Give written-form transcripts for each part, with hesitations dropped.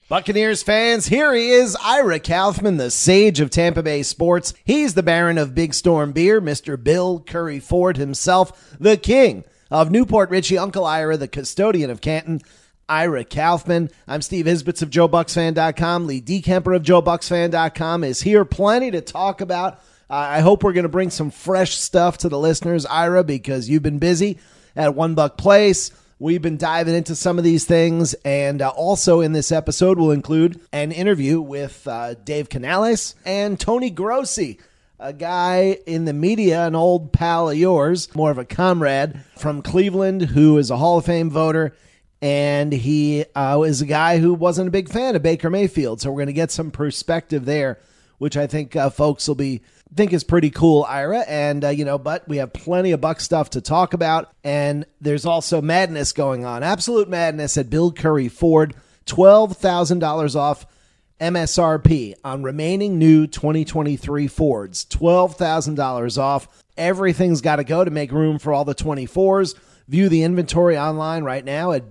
Buccaneers fans, here he is, Ira Kaufman, the sage of Tampa Bay sports. He's the Baron of Big Storm Beer, Mr. Bill Curry Ford himself, the king of Newport Richie, Uncle Ira, the custodian of Canton, Ira Kaufman. I'm Steve Isbitz of JoeBucksFan.com. Lee DeKemper of JoeBucksFan.com is here. Plenty to talk about. I hope we're going to bring some fresh stuff to the listeners, Ira, because you've been busy at One Buck Place. We've been diving into some of these things, and also in this episode we'll include an interview with Dave Canales and Tony Grossi, a guy in the media, an old pal of yours, more of a comrade from Cleveland, who is a Hall of Fame voter, and he is a guy who wasn't a big fan of Baker Mayfield, so we're going to get some perspective there, which I think folks will think is pretty cool, Ira. And, but we have plenty of Buck stuff to talk about. And there's also madness going on. Absolute madness at Bill Curry Ford. $12,000 off MSRP on remaining new 2023 Fords. $12,000 off. Everything's got to go to make room for all the 24s. View the inventory online right now at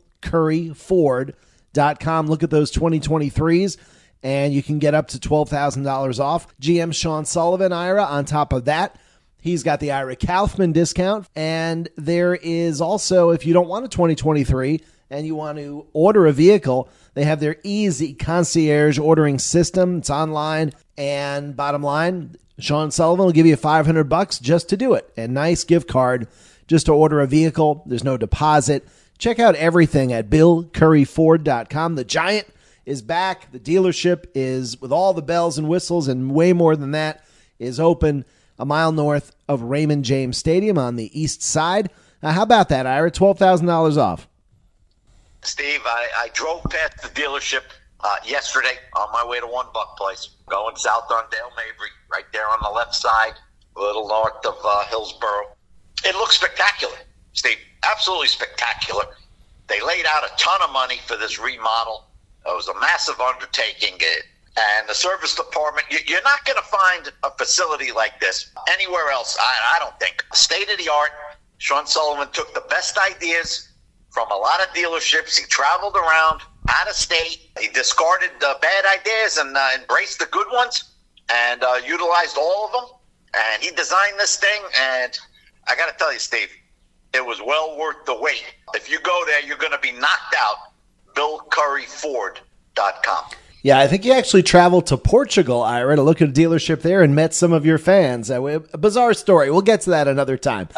BillCurryFord.com. Look at those 2023s. And you can get up to $12,000 off. GM Sean Sullivan, Ira, on top of that, he's got the Ira Kaufman discount. And there is also, if you don't want a 2023 and you want to order a vehicle, they have their easy concierge ordering system. It's online. And bottom line, Sean Sullivan will give you $500 just to do it. A nice gift card just to order a vehicle. There's no deposit. Check out everything at BillCurryFord.com. The Giant is back. The dealership is, with all the bells and whistles and way more than that, is open a mile north of Raymond James Stadium on the east side. How about that, Ira? $12,000 off. Steve, I drove past the dealership yesterday on my way to One Buck Place, going south on Dale Mabry, right there on the left side, a little north of Hillsborough. It looks spectacular, Steve. Absolutely spectacular. They laid out a ton of money for this remodel. It was a massive undertaking, and the service department, you're not going to find a facility like this anywhere else, I don't think. State-of-the-art. Sean Sullivan took the best ideas from a lot of dealerships. He traveled around out of state. He discarded bad ideas and embraced the good ones and utilized all of them. And he designed this thing, and I got to tell you, Steve, it was well worth the wait. If you go there, you're going to be knocked out. BillCurryFord.com. Yeah, I think you actually traveled to Portugal, Ira, to look at a dealership there and met some of your fans. A bizarre story. We'll get to that another time.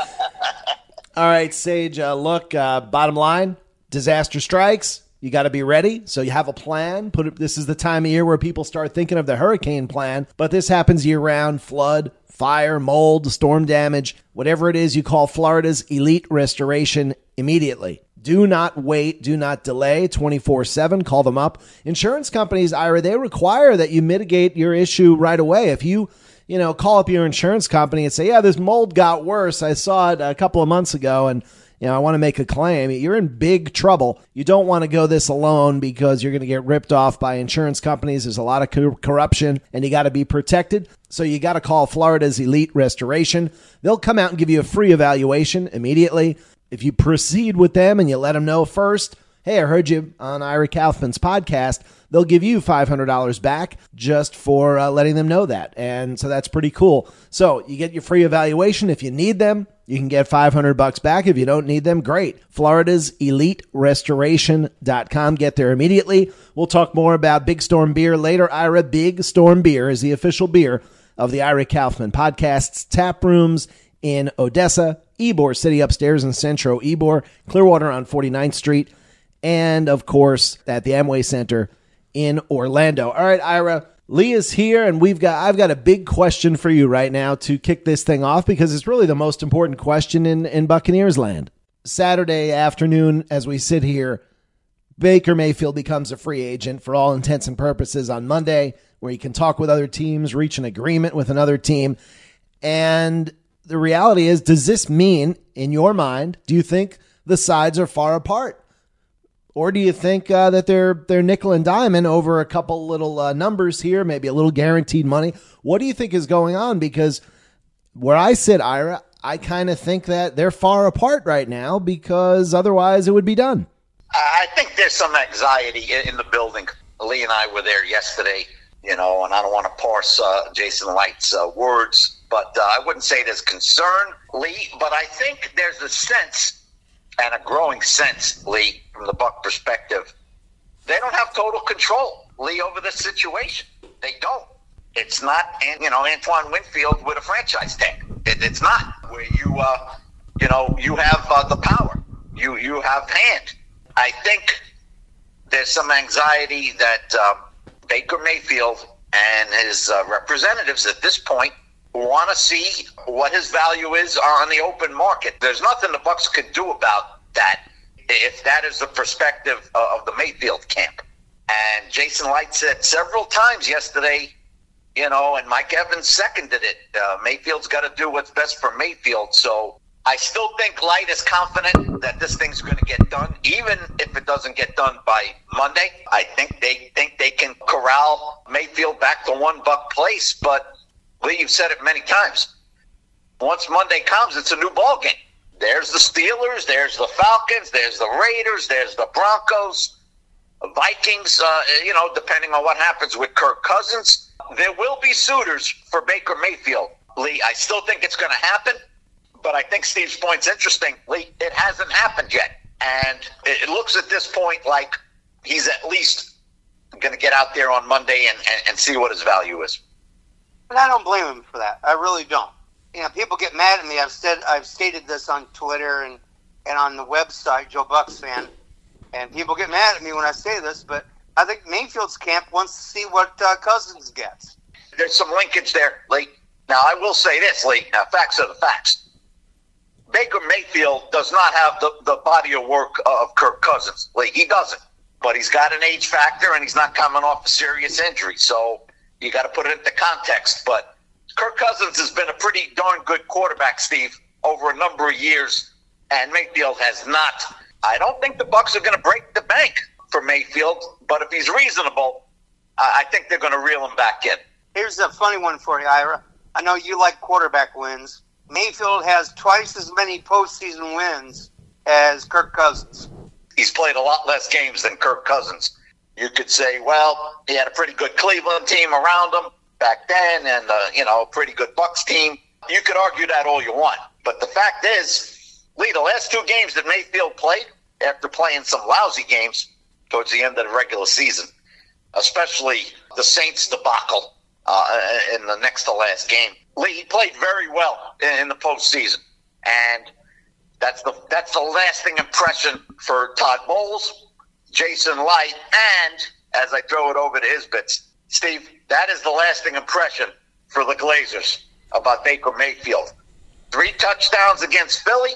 All right, Sage, bottom line, disaster strikes. You got to be ready. So you have a plan. This is the time of year where people start thinking of the hurricane plan, but this happens year-round. Flood, fire, mold, storm damage, whatever it is, you call Florida's Elite Restoration immediately. Do not wait. Do not delay. 24/7. Call them up. Insurance companies, Ira, they require that you mitigate your issue right away. If you call up your insurance company and say, yeah, this mold got worse. I saw it a couple of months ago and, I want to make a claim. You're in big trouble. You don't want to go this alone because you're going to get ripped off by insurance companies. There's a lot of corruption and you got to be protected. So you got to call Florida's Elite Restoration. They'll come out and give you a free evaluation immediately. If you proceed with them and you let them know first, hey, I heard you on Ira Kaufman's podcast, they'll give you $500 back just for letting them know that. And so that's pretty cool. So you get your free evaluation. If you need them, you can get $500 back. If you don't need them, great. Florida's Elite Restoration.com. Get there immediately. We'll talk more about Big Storm Beer later. Ira, Big Storm Beer is the official beer of the Ira Kaufman podcast's tap rooms in Odessa, Ybor City upstairs in Centro Ybor, Clearwater on 49th Street, and, of course, at the Amway Center in Orlando. All right, Ira, Lee is here, and I've got a big question for you right now to kick this thing off because it's really the most important question in Buccaneers land. Saturday afternoon, as we sit here, Baker Mayfield becomes a free agent for all intents and purposes on Monday, where he can talk with other teams, reach an agreement with another team, and the reality is, does this mean, in your mind, do you think the sides are far apart? Or do you think that they're nickel and diamond over a couple little numbers here, maybe a little guaranteed money? What do you think is going on? Because where I sit, Ira, I kind of think that they're far apart right now because otherwise it would be done. I think there's some anxiety in the building. Lee and I were there yesterday, and I don't want to parse Jason Light's words, but I wouldn't say there's concern, Lee, but I think there's a sense, and a growing sense, Lee, from the Buck perspective, they don't have total control, Lee, over this situation. They don't. It's not, Antoine Winfield with a franchise tag. It's not where you have the power. You have hand. I think there's some anxiety that Baker Mayfield and his representatives at this point want to see what his value is on the open market. There's nothing the Bucs can do about that if that is the perspective of the Mayfield camp. And Jason Light said several times yesterday, and Mike Evans seconded it. Mayfield's got to do what's best for Mayfield. So I still think Light is confident that this thing's going to get done, even if it doesn't get done by Monday. I think they can corral Mayfield back to $1 place. But Lee, you've said it many times. Once Monday comes, it's a new ball game. There's the Steelers, there's the Falcons, there's the Raiders, there's the Broncos, Vikings. Depending on what happens with Kirk Cousins, there will be suitors for Baker Mayfield. Lee, I still think it's going to happen. But I think Steve's point's interesting. Lee, it hasn't happened yet. And it looks at this point like he's at least going to get out there on Monday and see what his value is. And I don't blame him for that. I really don't. People get mad at me. I've stated this on Twitter and on the website, Joe Bucks Fan, and people get mad at me when I say this, but I think Mayfield's camp wants to see what Cousins gets. There's some linkage there, Lee. Now, I will say this, Lee. Facts are the facts. Baker Mayfield does not have the body of work of Kirk Cousins. Lee, he doesn't. But he's got an age factor, and he's not coming off a serious injury. So you got to put it into context. But Kirk Cousins has been a pretty darn good quarterback, Steve, over a number of years, and Mayfield has not. I don't think the Bucs are going to break the bank for Mayfield, but if he's reasonable, I think they're going to reel him back in. Here's a funny one for you, Ira. I know you like quarterback wins. Mayfield has twice as many postseason wins as Kirk Cousins. He's played a lot less games than Kirk Cousins. You could say, well, he had a pretty good Cleveland team around him back then, and a pretty good Bucs team. You could argue that all you want, but the fact is, Lee, the last two games that Mayfield played, after playing some lousy games towards the end of the regular season, especially the Saints debacle in the next to last game, Lee, he played very well in the postseason, and that's the lasting impression for Todd Bowles, Jason Light, and as I throw it over to his bits, Steve, that is the lasting impression for the Glazers about Baker Mayfield. 3 touchdowns against Philly,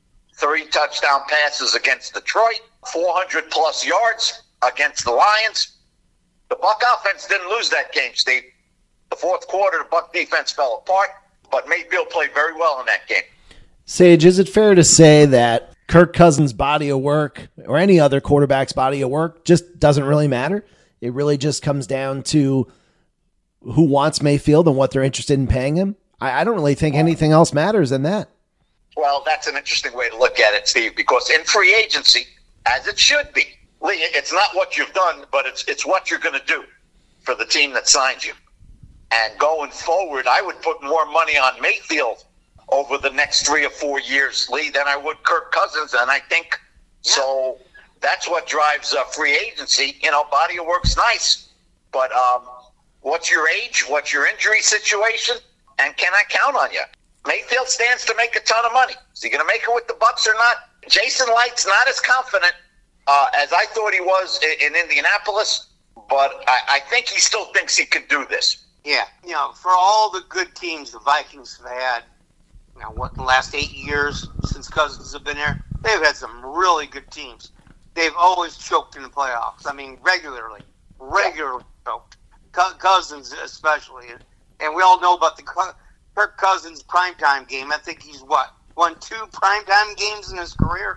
3 touchdown passes against Detroit, 400-plus yards against the Lions. The Buck offense didn't lose that game, Steve. The fourth quarter, the Buck defense fell apart, but Mayfield played very well in that game. Sage, is it fair to say that Kirk Cousins' body of work or any other quarterback's body of work just doesn't really matter? It really just comes down to who wants Mayfield and what they're interested in paying him? I don't really think anything else matters than that. Well, that's an interesting way to look at it, Steve, because in free agency, as it should be, Lee, it's not what you've done, but it's what you're going to do for the team that signs you. And going forward, I would put more money on Mayfield over the next 3 or 4 years, Lee, than I would Kirk Cousins. And I think so that's what drives free agency. Body of work's nice, but what's your age? What's your injury situation? And can I count on you? Mayfield stands to make a ton of money. Is he going to make it with the Bucs or not? Jason Light's not as confident as I thought he was in Indianapolis, but I think he still thinks he can do this. Yeah, for all the good teams the Vikings have had, the last 8 years since Cousins have been there, they've had some really good teams. They've always choked in the playoffs. I mean, regularly choked. Cousins especially. And we all know about the Kirk Cousins primetime game. I think he's won 2 primetime games in his career.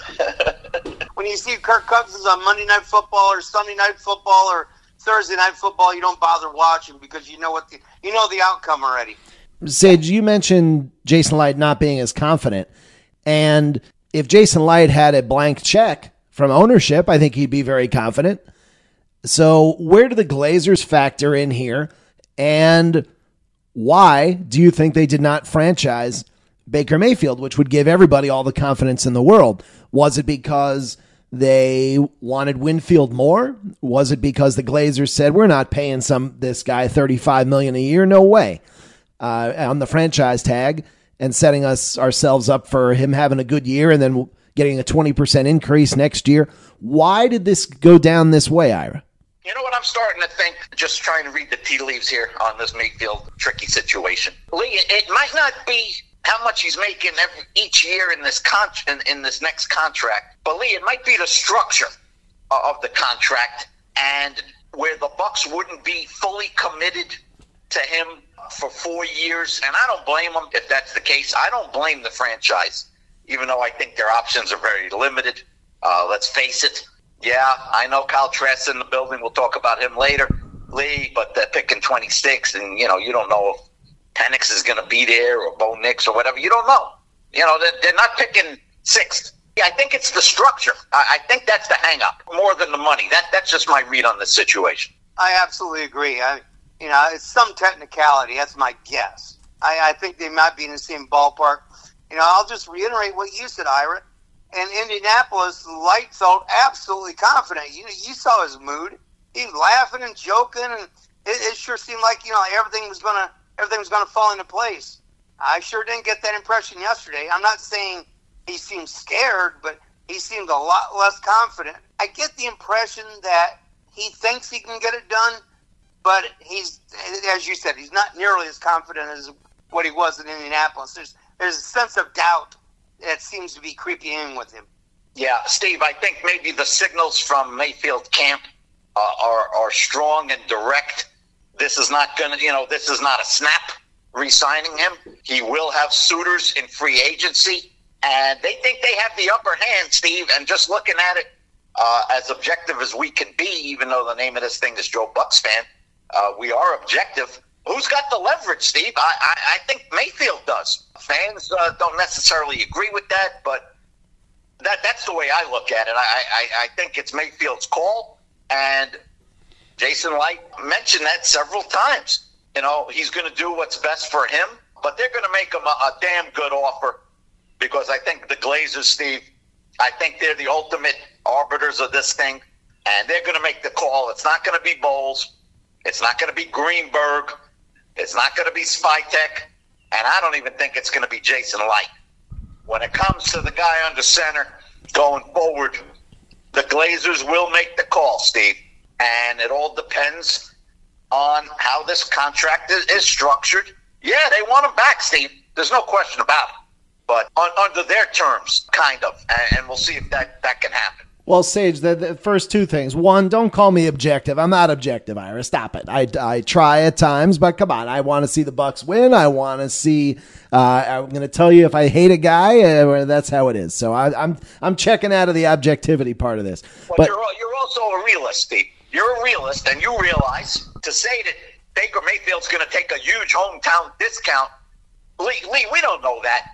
When you see Kirk Cousins on Monday Night Football or Sunday Night Football or Thursday Night Football, you don't bother watching because you know the outcome already. Sage, you mentioned Jason Light not being as confident, and if Jason Light had a blank check from ownership, I think he'd be very confident. So where do the Glazers factor in here? And why do you think they did not franchise Baker Mayfield, which would give everybody all the confidence in the world? Was it because they wanted Winfield more? Was it because the Glazers said, we're not paying this guy $35 million a year? No way. On the franchise tag and setting ourselves up for him having a good year and then getting a 20% increase next year. Why did this go down this way, Ira? You know what I'm starting to think, just trying to read the tea leaves here on this Mayfield tricky situation. Lee, it might not be how much he's making each year in this in this next contract, but Lee, it might be the structure of the contract and where the Bucs wouldn't be fully committed to him for 4 years. And I don't blame him if that's the case. I don't blame the franchise, even though I think their options are very limited. Let's face it. Yeah, I know Kyle Trask in the building. We'll talk about him later, Lee, but they're picking 26, and, you don't know if Penix is going to be there or Bo Nix or whatever. You don't know. They're not picking sixth. Yeah, I think it's the structure. I think that's the hang-up more than the money. That's just my read on this situation. I absolutely agree. It's some technicality. That's my guess. I think they might be in the same ballpark. I'll just reiterate what you said, Ira. In Indianapolis, Light felt absolutely confident. You saw his mood. He was laughing and joking, and it sure seemed like everything was gonna fall into place. I sure didn't get that impression yesterday. I'm not saying he seemed scared, but he seemed a lot less confident. I get the impression that he thinks he can get it done, but he's, as you said, he's not nearly as confident as what he was in Indianapolis. There's a sense of doubt that seems to be creeping in with him. Yeah, Steve, I think maybe the signals from Mayfield camp are strong and direct. This is not this is not a snap re-signing him. He will have suitors in free agency, and they think they have the upper hand, Steve. And just looking at it as objective as we can be, even though the name of this thing is Joe Bucks fan, we are objective. Who's got the leverage, Steve? I think Mayfield does. Fans don't necessarily agree with that, but that's the way I look at it. I think it's Mayfield's call, and Jason Light mentioned that several times. He's going to do what's best for him, but they're going to make him a damn good offer because I think the Glazers, Steve, I think they're the ultimate arbiters of this thing, and they're going to make the call. It's not going to be Bowles. It's not going to be Greenberg. It's not going to be Spytek, and I don't even think it's going to be Jason Light. When it comes to the guy under center going forward, the Glazers will make the call, Steve, and it all depends on how this contract is structured. Yeah, they want him back, Steve. There's no question about it, but under their terms, kind of, and we'll see if that can happen. Well, Sage, the first two things. One, don't call me objective. I'm not objective, Ira. Stop it. I try at times, but come on. I want to see the Bucks win. I want to see. I'm going to tell you if I hate a guy, that's how it is. So I'm checking out of the objectivity part of this. But you're also a realist, Steve. You're a realist, and you realize to say that Baker Mayfield's going to take a huge hometown discount. Lee, we don't know that.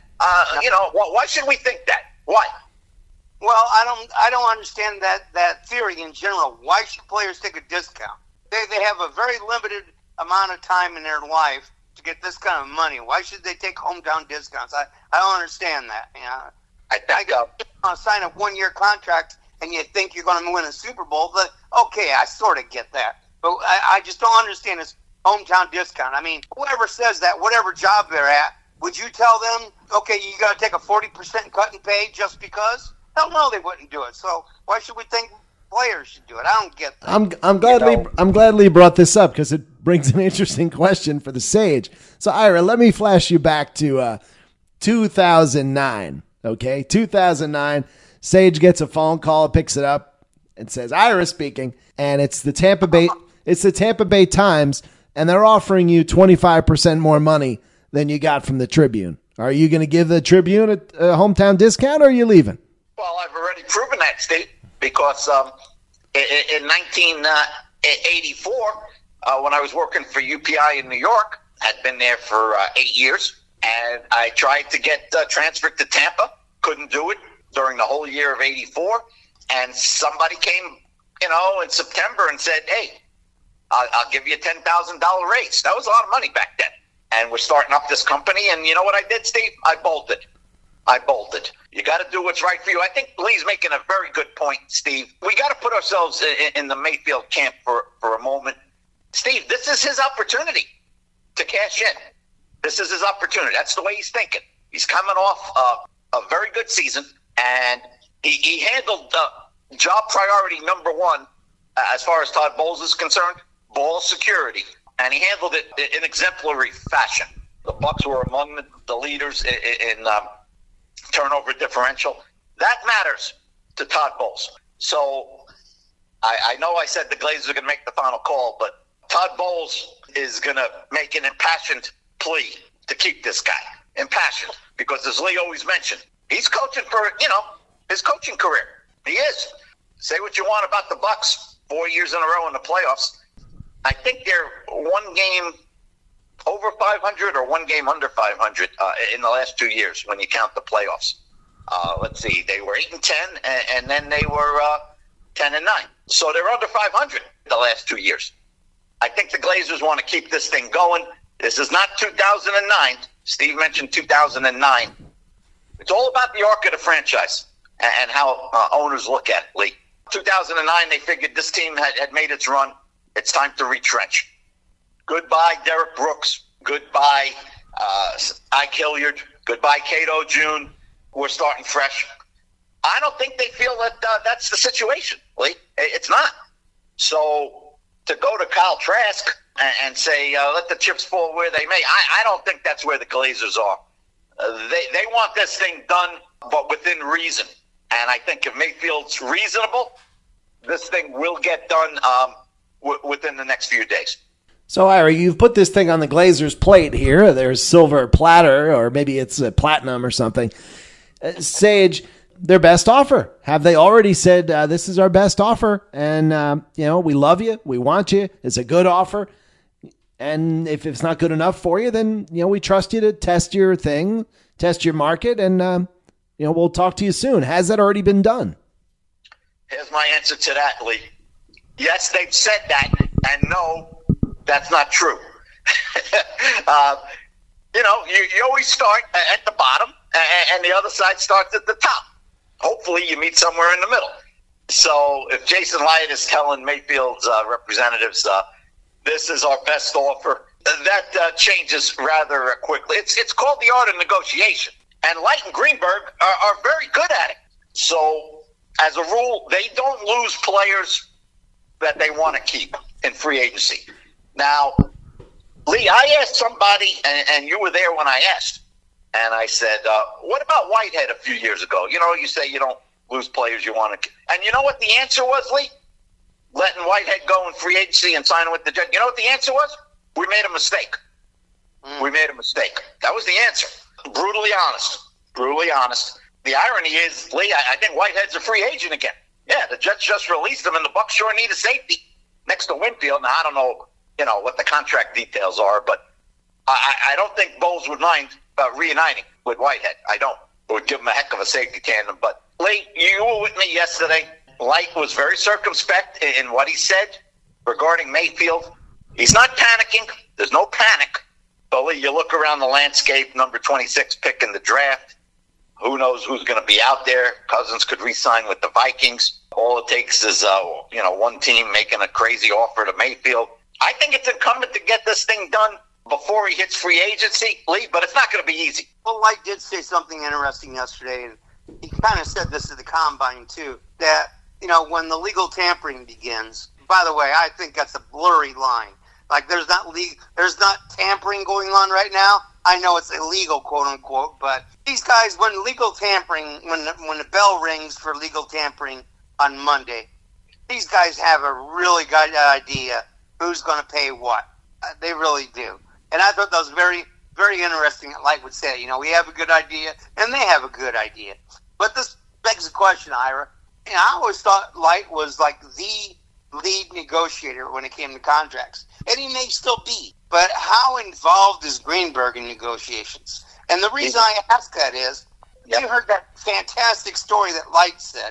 Why should we think that? Why? Well, I don't understand that theory in general. Why should players take a discount? They have a very limited amount of time in their life to get this kind of money. Why should they take hometown discounts? I don't understand that. I think sign a 1-year contract and you think you're going to win a Super Bowl. But okay, I sort of get that, but I just don't understand this hometown discount. I mean, whoever says that, whatever job they're at, would you tell them, okay, you got to take a 40% cut in pay just because? Hell no, they wouldn't do it. So why should we think players should do it? I don't get that. I'm glad Lee brought this up because it brings an interesting question for the Sage. So Ira, let me flash you back to 2009. Okay, 2009. Sage gets a phone call, picks it up, and says, "Ira speaking," and it's the Tampa Bay Times, and they're offering you 25% more money than you got from the Tribune. Are you going to give the Tribune a hometown discount, or are you leaving? Well, I've already proven that, Steve, because in 1984, when I was working for UPI in New York, had been there for 8 years, and I tried to get transferred to Tampa, couldn't do it during the whole year of 84, and somebody came in September and said, hey, I'll give you a $10,000 raise. That was a lot of money back then. And we're starting up this company. And you know what I did, Steve? I bolted. You got to do what's right for you. I think Lee's making a very good point, Steve. We got to put ourselves in the Mayfield camp for a moment. Steve, this is his opportunity to cash in. This is his opportunity. That's the way he's thinking. He's coming off a very good season, and he handled job priority number one as far as Todd Bowles is concerned, ball security, and he handled it in exemplary fashion. The Bucs were among the leaders in turnover differential. That matters to Todd Bowles. So I know I said the Glazers are going to make the final call, but Todd Bowles is going to make an impassioned plea to keep this guy. Impassioned. Because as Lee always mentioned, he's coaching for, his coaching career. He is. Say what you want about the Bucs, 4 years in a row in the playoffs. I think they're one game over 500 or one game under 500 in the last 2 years when you count the playoffs. Let's see, they were 8-10, and then they were 10-9. So they're under 500 the last 2 years. I think the Glazers want to keep this thing going. This is not 2009. Steve mentioned 2009. It's all about the arc of the franchise and how owners look at it, Lee. 2009, they figured this team had made its run. It's time to retrench. Goodbye, Derek Brooks. Goodbye, Ike Hilliard. Goodbye, Cato June. We're starting fresh. I don't think they feel that that's the situation, Lee. It's not. So to go to Kyle Trask and say, let the chips fall where they may, I don't think that's where the Glazers are. They want this thing done, but within reason. And I think if Mayfield's reasonable, this thing will get done within the next few days. So, Ira, you've put this thing on the Glazers' plate here. There's silver platter, or maybe it's platinum or something. Sage, their best offer. Have they already said, this is our best offer? And, we love you. We want you. It's a good offer. And if it's not good enough for you, then, we trust you to test your thing, test your market, and, we'll talk to you soon. Has that already been done? Here's my answer to that, Lee. Yes, they've said that, and no, that's not true. You always start at the bottom, and the other side starts at the top. Hopefully, you meet somewhere in the middle. So if Jason Light is telling Mayfield's representatives, this is our best offer, that changes rather quickly. It's called the art of negotiation. And Light and Greenberg are very good at it. So, as a rule, they don't lose players that they want to keep in free agency. Now, Lee, I asked somebody, and you were there when I asked, and I said, what about Whitehead a few years ago? You say you don't lose players you want to. And you know what the answer was, Lee? Letting Whitehead go in free agency and signing with the Jets. You know what the answer was? We made a mistake. We made a mistake. That was the answer. Brutally honest. The irony is, Lee, I think Whitehead's a free agent again. Yeah, the Jets just released him, and the Bucs sure need a safety next to Winfield. Now, I don't know, what the contract details are, but I don't think Bowles would mind reuniting with Whitehead. I don't. It would give him a heck of a safety tandem. But, Lee, you were with me yesterday. Light was very circumspect in what he said regarding Mayfield. He's not panicking. There's no panic. But, Lee, you look around the landscape, number 26 pick in the draft. Who knows who's going to be out there? Cousins could re-sign with the Vikings. All it takes is, one team making a crazy offer to Mayfield. I think it's incumbent to get this thing done before he hits free agency, Lee, but it's not going to be easy. Well, Light did say something interesting yesterday, and he kind of said this at the Combine, too, that, when the legal tampering begins, by the way, I think that's a blurry line. Like, there's not tampering going on right now. I know it's illegal, quote unquote, but these guys, when legal tampering, when the bell rings for legal tampering on Monday, these guys have a really good idea who's going to pay what. They really do. And I thought that was very, very interesting. Light would say, we have a good idea, and they have a good idea. But this begs the question, Ira. I always thought Light was like the lead negotiator when it came to contracts, and he may still be. But how involved is Greenberg in negotiations? And the reason I ask that is, you heard that fantastic story that Light said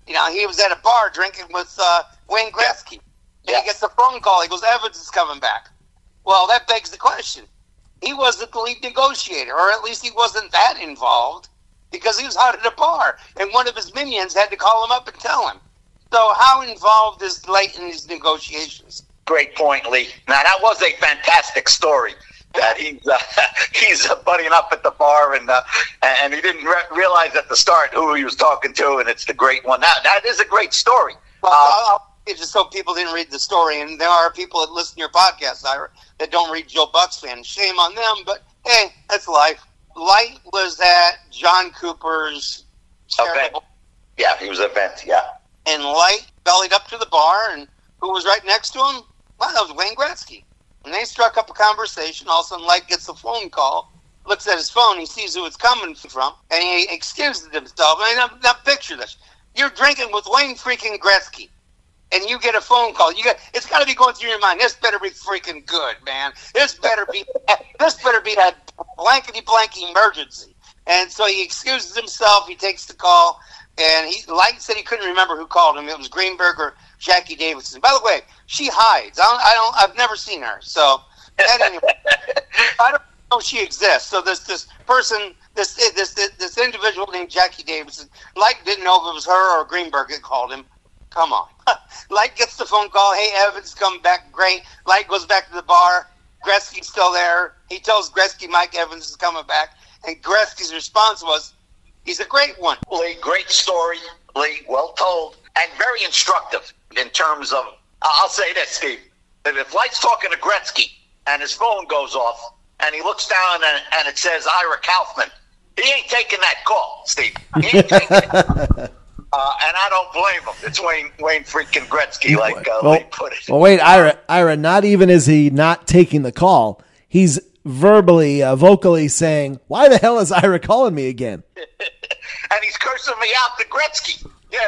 he was at a bar drinking with Wayne Gretzky. And he gets a phone call. He goes, Evans is coming back. Well, that begs the question. He wasn't the lead negotiator, or at least he wasn't that involved, because he was out at a bar, and one of his minions had to call him up and tell him. So how involved is Light in these negotiations? Great point, Lee. Now, that was a fantastic story. That he's buddying up at the bar, and he didn't realize at the start who he was talking to, and it's the great one. That is a great story. Well, just so people didn't read the story, and there are people that listen to your podcast, Ira, that don't read Joe Buck's fans. Shame on them, but hey, that's life. Light was at John Cooper's event. Yeah, he was at event, yeah. And Light bellied up to the bar, and who was right next to him? Well, that was Wayne Gretzky. And they struck up a conversation. All of a sudden, Light gets a phone call, looks at his phone, he sees who it's coming from, and he excuses himself. I mean, now picture this. You're drinking with Wayne freaking Gretzky, and you get a phone call. It's got to be going through your mind. This better be freaking good, man. This better be a blankety-blank emergency. And so he excuses himself. He takes the call, and Light said he couldn't remember who called him. It was Greenberg or Jackie Davidson. By the way, she hides. I've never seen her. So anyway, I don't know she exists. So this person, this individual named Jackie Davidson, Light didn't know if it was her or Greenberg that called him. Come on. Light gets the phone call. Hey, Evans coming back. Great. Light goes back to the bar. Gretzky's still there. He tells Gretzky Mike Evans is coming back. And Gretzky's response was, he's a great one. Lee, great story. Lee, well told. And very instructive in terms of, I'll say this, Steve. If Light's talking to Gretzky and his phone goes off and he looks down and it says Ira Kaufman, he ain't taking that call, Steve. He ain't taking it. And I don't blame him. It's Wayne freaking Gretzky, like Lee put it. Well, wait, Ira, not even is he not taking the call, he's vocally saying, why the hell is Ira calling me again? And he's cursing me out to Gretzky,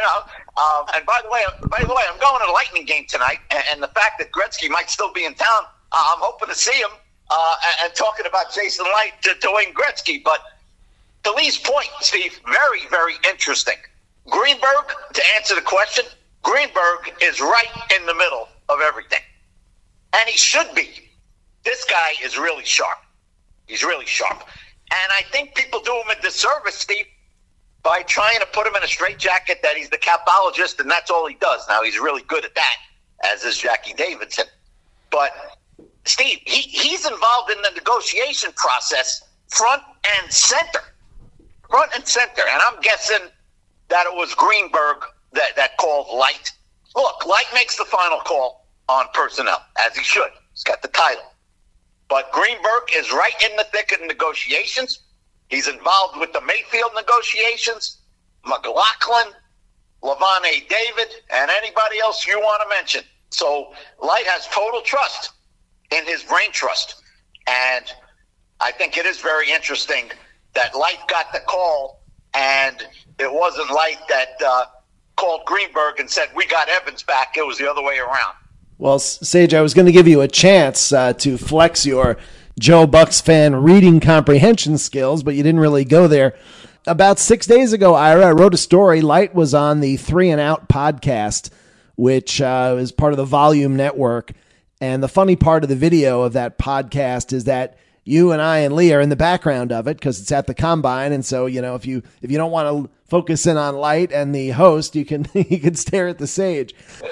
and by the way, I'm going to a Lightning game tonight, and the fact that Gretzky might still be in town, I'm hoping to see him and talking about Jason Light to Wayne Gretzky. But to Lee's point, Steve, very, very interesting. Greenberg, to answer the question, Greenberg is right in the middle of everything. And he should be. This guy is really sharp. He's really sharp. And I think people do him a disservice, Steve, by trying to put him in a straitjacket that he's the capologist and that's all he does. Now, he's really good at that, as is Jackie Davidson. But, Steve, he's involved in the negotiation process front and center. Front and center. And I'm guessing that it was Greenberg that called Light. Look, Light makes the final call on personnel, as he should. He's got the title. But Greenberg is right in the thick of negotiations. He's involved with the Mayfield negotiations, McLaughlin, Levante David, and anybody else you want to mention. So Light has total trust in his brain trust. And I think it is very interesting that Light got the call, and it wasn't Light that called Greenberg and said, we got Evans back. It was the other way around. Well, Sage, I was going to give you a chance to flex your Joe Bucks fan reading comprehension skills, but you didn't really go there. About 6 days ago, Ira, I wrote a story. Light was on the 3 and Out podcast, which is part of the Volume Network. And the funny part of the video of that podcast is that you and I and Lee are in the background of it because it's at the Combine. And so, if you don't want to focus in on Light and the host, you can stare at the Sage.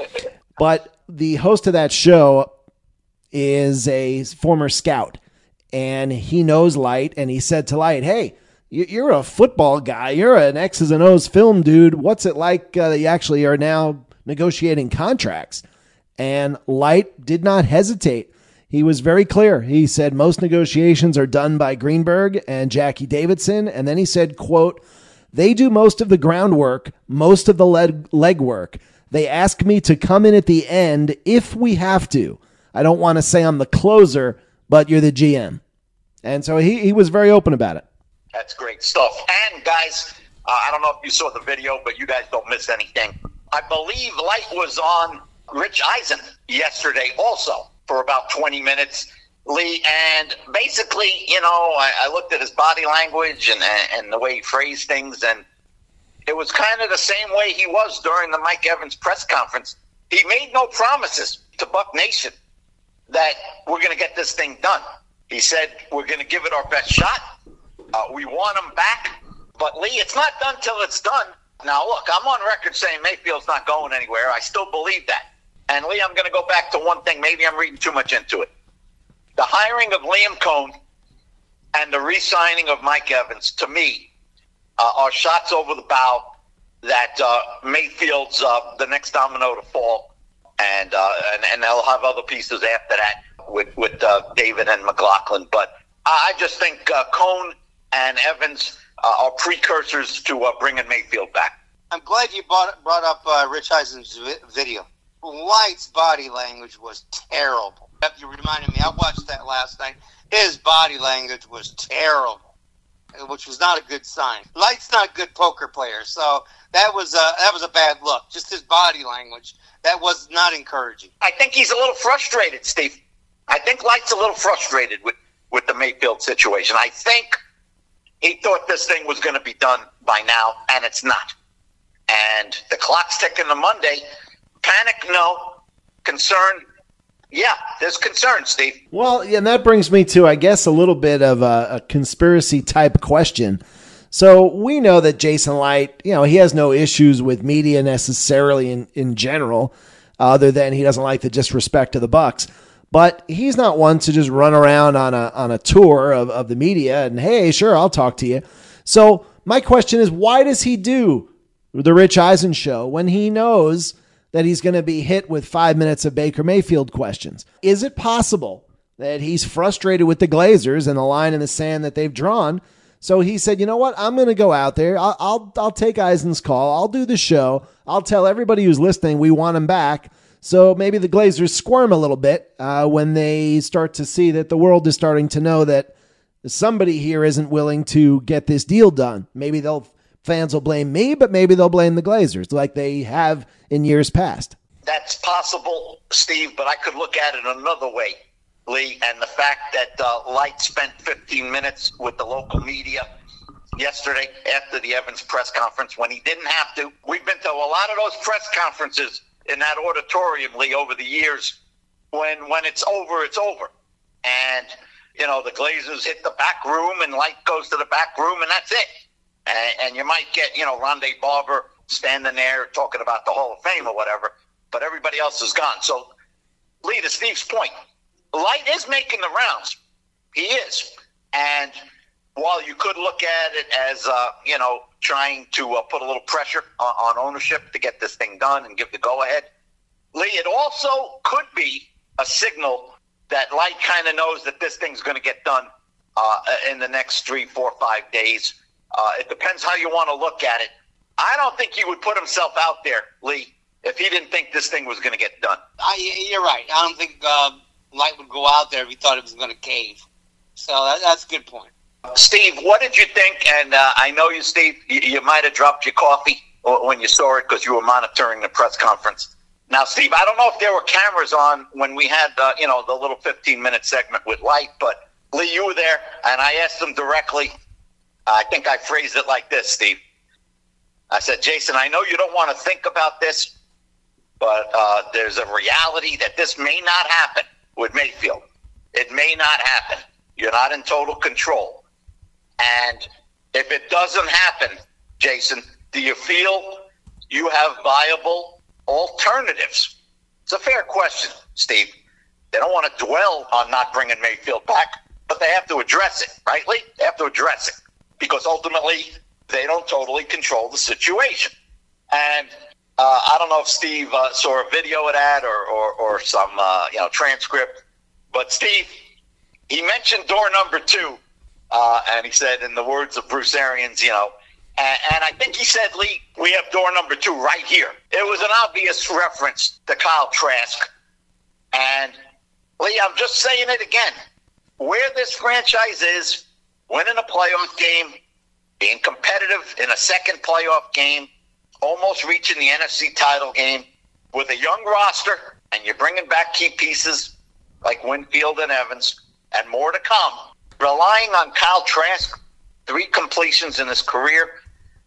But the host of that show is a former scout, and he knows Light, and he said to Light, hey, you're a football guy. You're an X's and O's film dude. What's it like that you actually are now negotiating contracts? And Light did not hesitate. He was very clear. He said most negotiations are done by Greenberg and Jackie Davidson. And then he said, quote, they do most of the groundwork, most of the legwork. They ask me to come in at the end if we have to. I don't want to say I'm the closer, but you're the GM. And so he was very open about it. That's great stuff. And, guys, I don't know if you saw the video, but you guys don't miss anything. I believe Light was on Rich Eisen yesterday also for about 20 minutes, Lee. And basically, I looked at his body language and the way he phrased things, and it was kind of the same way he was during the Mike Evans press conference. He made no promises to Buck Nation that we're going to get this thing done. He said, we're going to give it our best shot. We want him back. But, Lee, it's not done till it's done. Now, look, I'm on record saying Mayfield's not going anywhere. I still believe that. And, Lee, I'm going to go back to one thing. Maybe I'm reading too much into it. The hiring of Liam Cohn and the re-signing of Mike Evans, to me, are shots over the bow that Mayfield's the next domino to fall. And they'll have other pieces after that with David and McLaughlin. But I just think Cohn and Evans are precursors to bringing Mayfield back. I'm glad you brought up Rich Eisen's video. Light's body language was terrible. You reminded me, I watched that last night. His body language was terrible, which was not a good sign. Light's not a good poker player, so that was a bad look. Just his body language, that was not encouraging. I think he's a little frustrated, Steve. I think Light's a little frustrated with the Mayfield situation. I think he thought this thing was going to be done by now, and it's not. And the clock's ticking to Monday. Panic, no. Concern, yeah, there's concern, Steve. Well, yeah, and that brings me to, I guess, a little bit of a conspiracy-type question. So we know that Jason Light, he has no issues with media necessarily in general, other than he doesn't like the disrespect to the Bucs. But he's not one to just run around on a tour of the media and, hey, sure, I'll talk to you. So my question is, why does he do the Rich Eisen show when he knows that he's going to be hit with 5 minutes of Baker Mayfield questions? Is it possible that he's frustrated with the Glazers and the line in the sand that they've drawn? So he said, you know what? I'm going to go out there. I'll take Eisen's call. I'll do the show. I'll tell everybody who's listening we want him back. So maybe the Glazers squirm a little bit when they start to see that the world is starting to know that somebody here isn't willing to get this deal done. Maybe fans will blame me, but maybe they'll blame the Glazers like they have in years past. That's possible, Steve, but I could look at it another way, Lee, and the fact that Light spent 15 minutes with the local media yesterday after the Evans press conference when he didn't have to. We've been to a lot of those press conferences in that auditorium, Lee, over the years. When it's over, it's over. And, the Glazers hit the back room and Light goes to the back room and that's it. And you might get, Rondé Barber standing there talking about the Hall of Fame or whatever, but everybody else is gone. So, Lee, to Steve's point, Light is making the rounds. He is. And while you could look at it as, trying to put a little pressure on ownership to get this thing done and give the go-ahead, Lee, it also could be a signal that Light kind of knows that this thing's going to get done in the next 3, 4, 5 days. It depends how you want to look at it. I don't think he would put himself out there, Lee, if he didn't think this thing was going to get done. You're right. I don't think Light would go out there if he thought it was going to cave. So that's a good point. Steve, what did you think? And I know you, Steve, you might have dropped your coffee when you saw it because you were monitoring the press conference. Now, Steve, I don't know if there were cameras on when we had, the little 15-minute segment with Light, but Lee, you were there, and I asked him directly. I think I phrased it like this, Steve. I said, Jason, I know you don't want to think about this, but there's a reality that this may not happen with Mayfield. It may not happen. You're not in total control. And if it doesn't happen, Jason, do you feel you have viable alternatives? It's a fair question, Steve. They don't want to dwell on not bringing Mayfield back, but they have to address it, right, Lee? They have to address it because ultimately they don't totally control the situation. And I don't know if Steve saw a video of that or some transcript, but Steve, he mentioned door number 2. And he said, in the words of Bruce Arians, and I think he said, Lee, we have door number 2 right here. It was an obvious reference to Kyle Trask. And, Lee, I'm just saying it again. Where this franchise is, winning a playoff game, being competitive in a second playoff game, almost reaching the NFC title game with a young roster, and you're bringing back key pieces like Winfield and Evans, and more to come. Relying on Kyle Trask, 3 completions in his career,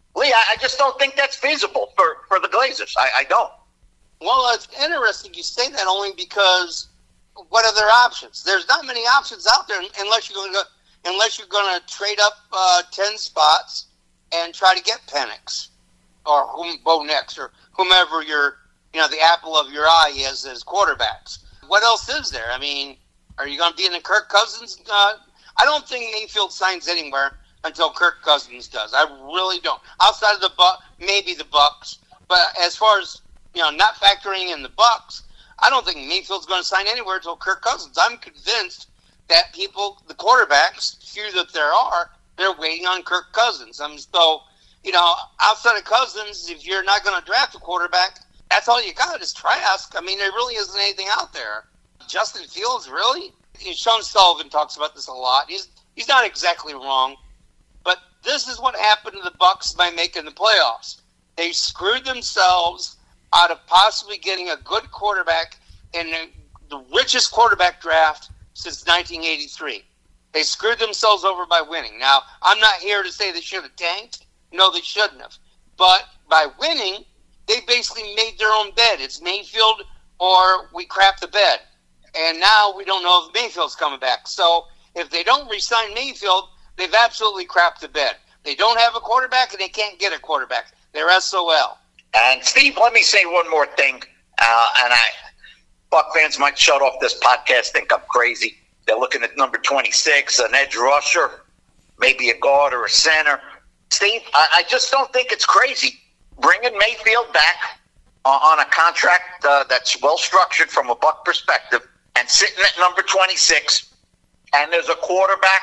Lee, I just don't think that's feasible for the Glazers. I don't. Well, it's interesting you say that only because what are their options? There's not many options out there unless you're going to trade up 10 spots and try to get Penix or Bo Nix or whomever the apple of your eye is as quarterbacks. What else is there? I mean, are you going to be in the Kirk Cousins? I don't think Mayfield signs anywhere until Kirk Cousins does. I really don't. Outside of maybe the Bucs, but as far as not factoring in the Bucs, I don't think Mayfield's going to sign anywhere until Kirk Cousins. I'm convinced that the quarterbacks, few that there are, they're waiting on Kirk Cousins. So, outside of Cousins, if you're not going to draft a quarterback, that's all you got is Trask. I mean, there really isn't anything out there. Justin Fields, really? Sean Sullivan talks about this a lot. He's not exactly wrong, but this is what happened to the Bucs by making the playoffs. They screwed themselves out of possibly getting a good quarterback in the richest quarterback draft since 1983. They screwed themselves over by winning. Now, I'm not here to say they should have tanked. No, they shouldn't have. But by winning, they basically made their own bed. It's Mayfield or we crap the bed. And now we don't know if Mayfield's coming back. So if they don't re-sign Mayfield, they've absolutely crapped the bed. They don't have a quarterback and they can't get a quarterback. They're SOL. And Steve, let me say one more thing. Buck fans might shut off this podcast, think I'm crazy. They're looking at number 26, an edge rusher, maybe a guard or a center. Steve, I just don't think it's crazy bringing Mayfield back on a contract that's well structured from a Buck perspective and sitting at number 26, and there's a quarterback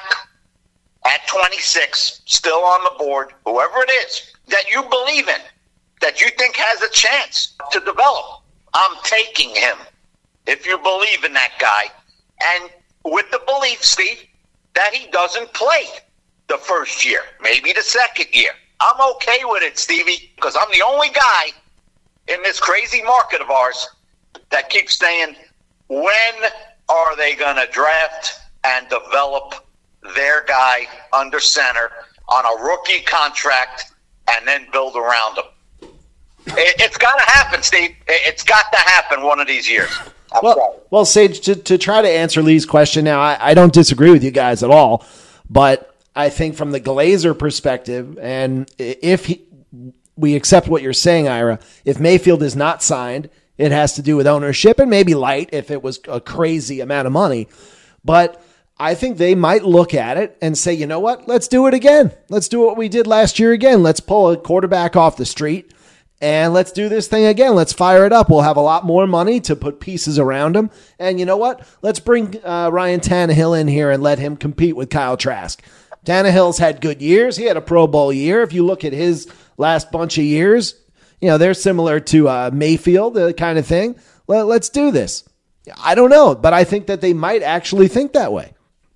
at 26 still on the board, whoever it is, that you believe in, that you think has a chance to develop. I'm taking him if you believe in that guy. And with the belief, Steve, that he doesn't play the first year, maybe the second year. I'm okay with it, Stevie, because I'm the only guy in this crazy market of ours that keeps saying, when are they going to draft and develop their guy under center on a rookie contract and then build around him? It's got to happen, Steve. It's got to happen one of these years. Well, Sage, to try to answer Lee's question now, I don't disagree with you guys at all, but I think from the Glazer perspective, and if we accept what you're saying, Ira, if Mayfield is not signed, it has to do with ownership and maybe light if it was a crazy amount of money. But I think they might look at it and say, you know what, let's do it again. Let's do what we did last year again. Let's pull a quarterback off the street and let's do this thing again. Let's fire it up. We'll have a lot more money to put pieces around him. And you know what? Let's bring Ryan Tannehill in here and let him compete with Kyle Trask. Tannehill's had good years. He had a Pro Bowl year. If you look at his last bunch of years, they're similar to Mayfield, the kind of thing. Let's do this. I don't know, but I think that they might actually think that way.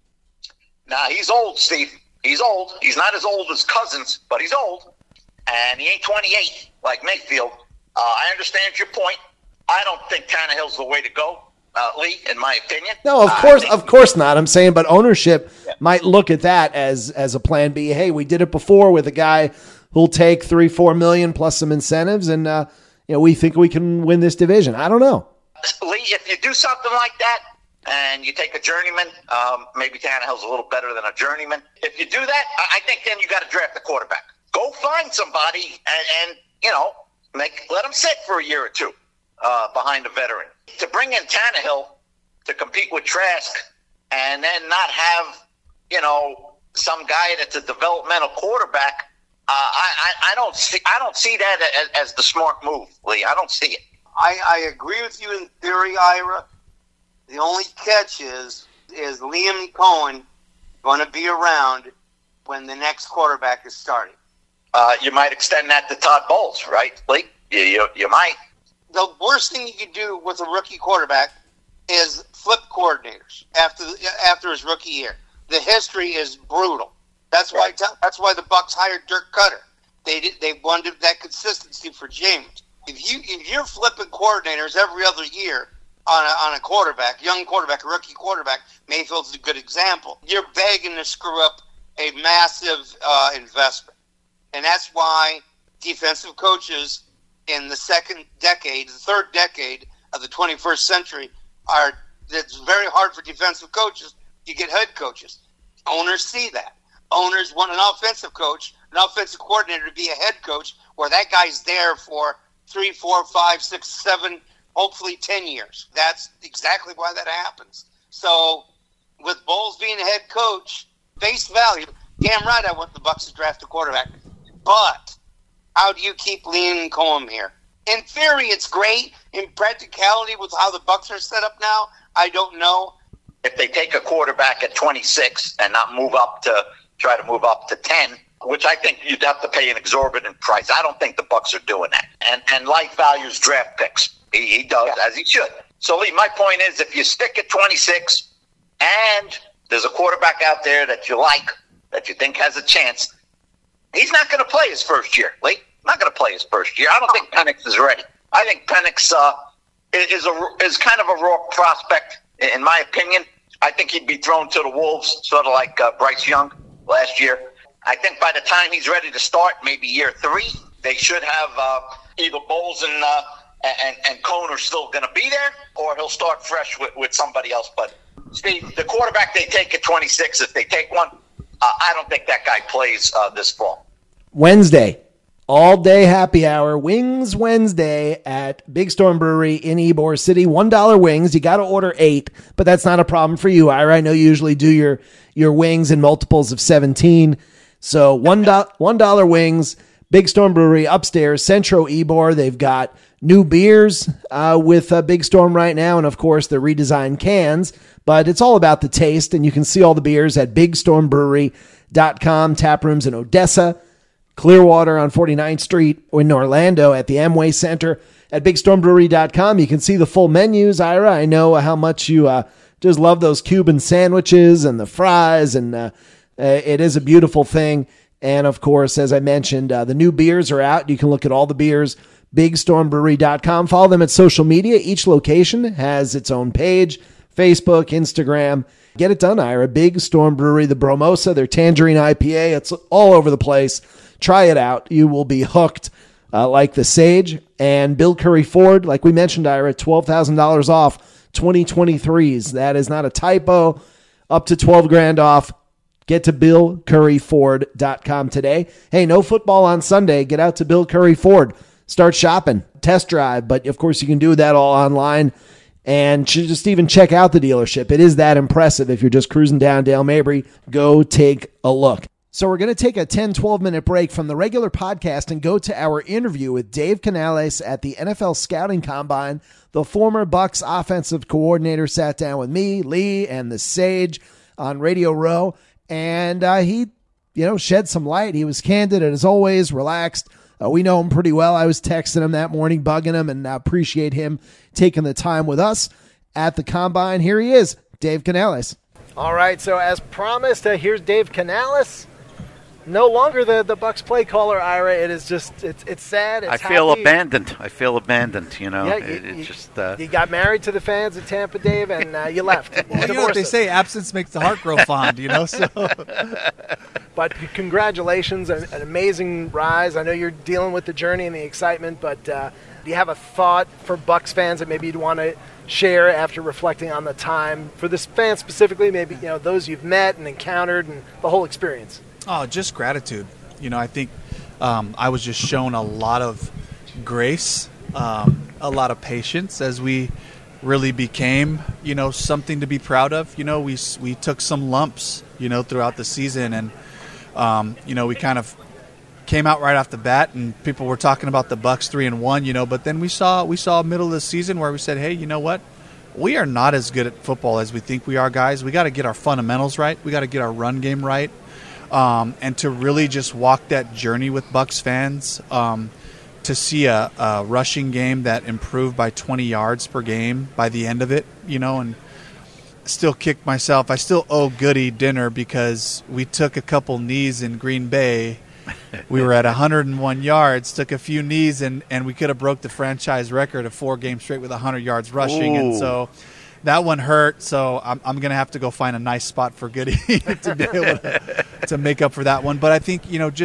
Nah, he's old, Steve. He's old. He's not as old as Cousins, but he's old. And he ain't 28 like Mayfield. I understand your point. I don't think Tannehill's the way to go, Lee, in my opinion. No, of course not. I'm saying, but ownership might look at that as a plan B. Hey, we did it before with a guy who'll take $3-4 million plus some incentives, and we think we can win this division. I don't know. Lee, if you do something like that and you take a journeyman, maybe Tannehill's a little better than a journeyman. If you do that, I think then you got to draft a quarterback. Go find somebody and let him sit for a year or two behind a veteran. To bring in Tannehill to compete with Trask and then not have, some guy that's a developmental quarterback, I don't see that as the smart move, Lee. I don't see it. I agree with you in theory, Ira. The only catch is Liam Cohen going to be around when the next quarterback is starting? You might extend that to Todd Bowles, right, Lee? You might. The worst thing you can do with a rookie quarterback is flip coordinators after his rookie year. The history is brutal. That's why the Bucs hired Dirk Cutter. They wanted that consistency for James. If you're flipping coordinators every other year on a quarterback, young quarterback, a rookie quarterback, Mayfield's a good example. You're begging to screw up a massive investment. And that's why defensive coaches in the third decade of the 21st century it's very hard for defensive coaches to get head coaches. Owners see that. Owners want an offensive coach, an offensive coordinator to be a head coach where that guy's there for 3, 4, 5, 6, 7, hopefully 10 years. That's exactly why that happens. So with Bowles being a head coach, face value, damn right I want the Bucs to draft a quarterback. But how do you keep Liam Cohen here? In theory, it's great. In practicality, with how the Bucs are set up now, I don't know. If they take a quarterback at 26 and not try to move up to 10, which I think you'd have to pay an exorbitant price. I don't think the Bucs are doing that. And life values draft picks. He does, as he should. So, Lee, my point is, if you stick at 26 and there's a quarterback out there that you like, that you think has a chance, he's not going to play his first year, Lee. Not going to play his first year. I don't think Penix is ready. I think Penix is kind of a raw prospect, in my opinion. I think he'd be thrown to the wolves, sort of like Bryce Young last year. I think by the time he's ready to start, maybe year 3, they should have either Bowles and Cohen are still going to be there, or he'll start fresh with somebody else. But, Steve, the quarterback they take at 26, if they take one, I don't think that guy plays this fall. Wednesday, all-day happy hour, Wings Wednesday at Big Storm Brewery in Ybor City. $1 wings. You got to order 8, but that's not a problem for you, Ira. I know you usually do your wings in multiples of 17. So $1 wings, Big Storm Brewery upstairs, Centro Ybor. They've got new beers with Big Storm right now, and of course the redesigned cans. But it's all about the taste, and you can see all the beers at BigStormBrewery.com. Tap rooms in Odessa, Clearwater on 49th Street, in Orlando at the Amway Center. At BigStormBrewery.com, you can see the full menus. Ira, I know how much you just love those Cuban sandwiches and the fries, and it is a beautiful thing. And of course, as I mentioned, the new beers are out. You can look at all the beers, BigStormBrewery.com. Follow them at social media. Each location has its own page, Facebook, Instagram. Get it done, Ira. Big Storm Brewery, the Bromosa, their Tangerine IPA. It's all over the place. Try it out. You will be hooked like the Sage. And Bill Curry Ford, like we mentioned, Ira, $12,000 off 2023s. That is not a typo. Up to $12,000 off. Get to BillCurryFord.com today. Hey, no football on Sunday. Get out to Bill Curry Ford. Start shopping. Test drive. But, of course, you can do that all online. And just even check out the dealership. It is that impressive. If you're just cruising down Dale Mabry, go take a look. So we're going to take a 10, 12-minute break from the regular podcast and go to our interview with Dave Canales at the NFL Scouting Combine. The former Bucs offensive coordinator sat down with me, Lee, and the Sage on Radio Row. And he, shed some light. He was candid and, as always, relaxed. We know him pretty well. I was texting him that morning, bugging him, and I appreciate him taking the time with us at the Combine. Here he is, Dave Canales. All right, so as promised, here's Dave Canales. No longer the Bucs play caller, Ira. It is just, it's sad. It's I feel abandoned. Yeah, it's just. You got married to the fans at Tampa, Dave, and you left. Well, you know what they say, absence makes the heart grow fond, so. But congratulations, an amazing rise. I know you're dealing with the journey and the excitement, but do you have a thought for Bucs fans that maybe you'd want to share after reflecting on the time? For this fan specifically, maybe those you've met and encountered and the whole experience. Oh, just gratitude. I think I was just shown a lot of grace, a lot of patience as we really became, something to be proud of. We took some lumps, throughout the season, and we kind of came out right off the bat, and people were talking about the Bucs 3-1, but then we saw middle of the season where we said, hey, you know what? We are not as good at football as we think we are, guys. We got to get our fundamentals right. We got to get our run game right. And to really just walk that journey with Bucs fans, to see a rushing game that improved by 20 yards per game by the end of it, and still kick myself. I still owe Goody dinner because we took a couple knees in Green Bay. We were at 101 yards, took a few knees, and we could have broke the franchise record of 4 games straight with 100 yards rushing. Ooh. And so that one hurt. So I'm going to have to go find a nice spot for Goody to be able to make up for that one. But I think, just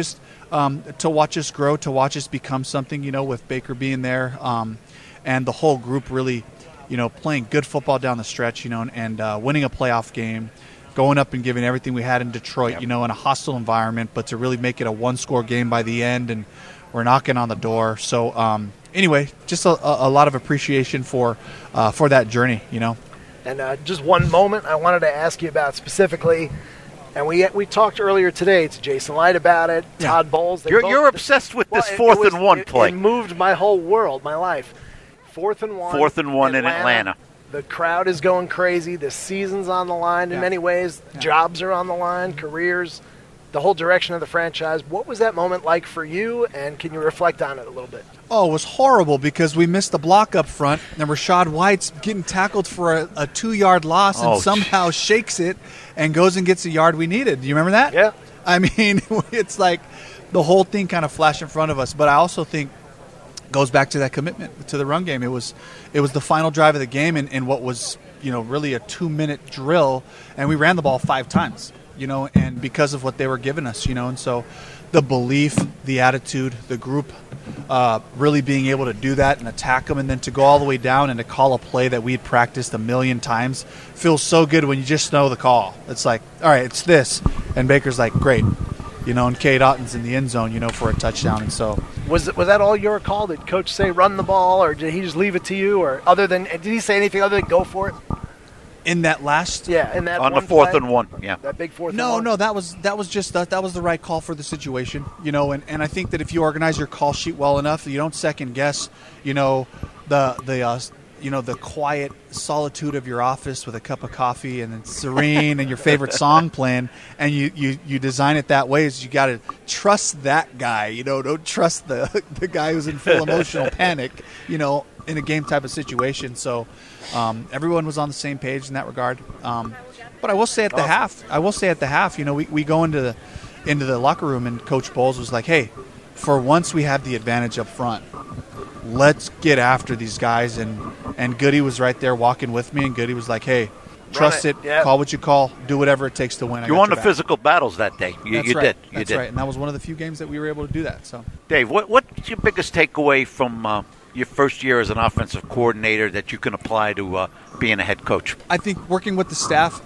to watch us grow, to watch us become something, with Baker being there, and the whole group really, playing good football down the stretch, and winning a playoff game, going up and giving everything we had in Detroit, in a hostile environment, but to really make it a one-score game by the end, and we're knocking on the door. So anyway, just a lot of appreciation for that journey, And just one moment I wanted to ask you about specifically, and we talked earlier today to Jason Light about it, Todd Bowles. You're obsessed with this 4th and 1 play. It moved my whole world, my life. 4th and 1. 4th and 1 in Atlanta. The crowd is going crazy. The season's on the line in many ways. Jobs are on the line, careers, the whole direction of the franchise. What was that moment like for you, and can you reflect on it a little bit? Oh, it was horrible because we missed the block up front, and Rachaad White's getting tackled for a 2-yard loss and somehow shakes it and goes and gets a yard we needed. Do you remember that? Yeah. I mean, it's like the whole thing kind of flashed in front of us. But I also think it goes back to that commitment to the run game. It was the final drive of the game in what was, really a 2-minute drill, and we ran the ball 5 times, and because of what they were giving us, and so the belief, the attitude, the group really being able to do that and attack them, and then to go all the way down and to call a play that we had practiced a million times feels so good when you just know the call. It's like, all right, it's this. And Baker's like, great. And Cade Otton's in the end zone, for a touchdown. And so was that all your call? Did Coach say run the ball, or did he just leave it to you? Or did he say anything other than go for it? In that last, in that on one the 4th play? and 1, that big 4th. No, that was just that was the right call for the situation, and I think that if you organize your call sheet well enough, you don't second guess, the quiet solitude of your office with a cup of coffee and it's serene and your favorite song playing, and you design it that way. Is you got to trust that guy, don't trust the guy who's in full emotional panic, in a game type of situation. So everyone was on the same page in that regard. But I will say at the half, we go into the locker room and Coach Bowles was like, hey, for once we have the advantage up front. Let's get after these guys. And Goody was right there walking with me, and Goody was like, hey, trust it. Call what you call. Do whatever it takes to win. You won the physical battles that day. You did. That's right. And that was one of the few games that we were able to do that. So, Dave, what's your biggest takeaway from your first year as an offensive coordinator that you can apply to being a head coach? I think working with the staff,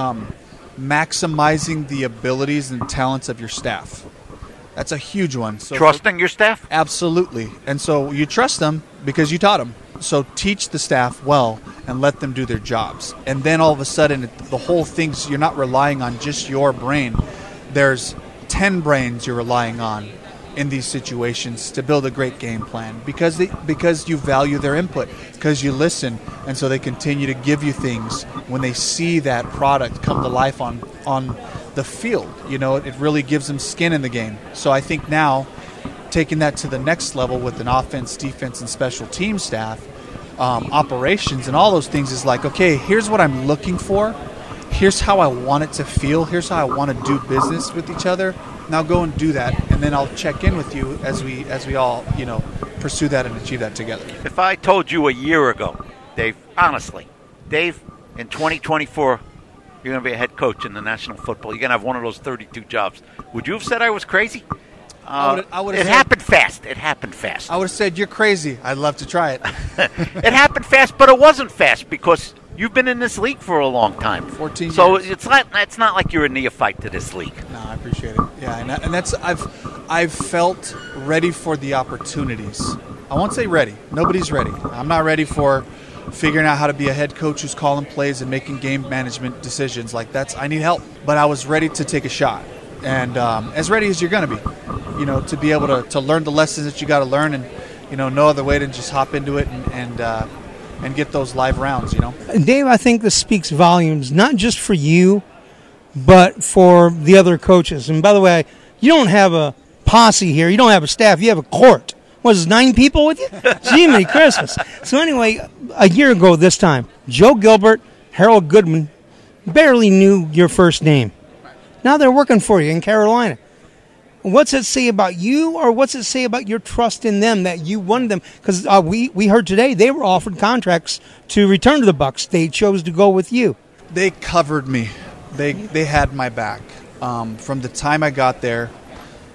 maximizing the abilities and talents of your staff. That's a huge one. So trusting your staff? Absolutely. And so you trust them because you taught them. So teach the staff well and let them do their jobs. And then all of a sudden, the whole thing's, you're not relying on just your brain. There's 10 brains you're relying on in these situations to build a great game plan because you value their input, because you listen, and so they continue to give you things when they see that product come to life on the field. It really gives them skin in the game. So I think now taking that to the next level with an offense, defense, and special team staff, operations, and all those things is like, okay, here's what I'm looking for. Here's how I want it to feel. Here's how I want to do business with each other. Now go and do that, and then I'll check in with you as we all, pursue that and achieve that together. If I told you a year ago, Dave, honestly, in 2024, you're going to be a head coach in the National Football, you're going to have one of those 32 jobs, would you have said I was crazy? It happened fast. I would have said, you're crazy. I'd love to try it. It happened fast, but it wasn't fast because you've been in this league for a long time. 14 years. So it's not like you're a neophyte to this league. No, I appreciate it. Yeah, and that's I've felt ready for the opportunities. I won't say ready. Nobody's ready. I'm not ready for figuring out how to be a head coach who's calling plays and making game management decisions. I need help. But I was ready to take a shot. And as ready as you're going to be, to be able to learn the lessons that you got to learn, and no other way than just hop into it and get those live rounds. Dave, I think this speaks volumes, not just for you, but for the other coaches. And by the way, you don't have a posse here. You don't have a staff. You have a court. Was 9 people with you? Jiminy Christmas. So anyway, a year ago this time, Joe Gilbert, Harold Goodman barely knew your first name. Now they're working for you in Carolina. What's it say about you, or what's it say about your trust in them that you won them? Because we heard today they were offered contracts to return to the Bucs. They chose to go with you. They covered me. They had my back. From the time I got there,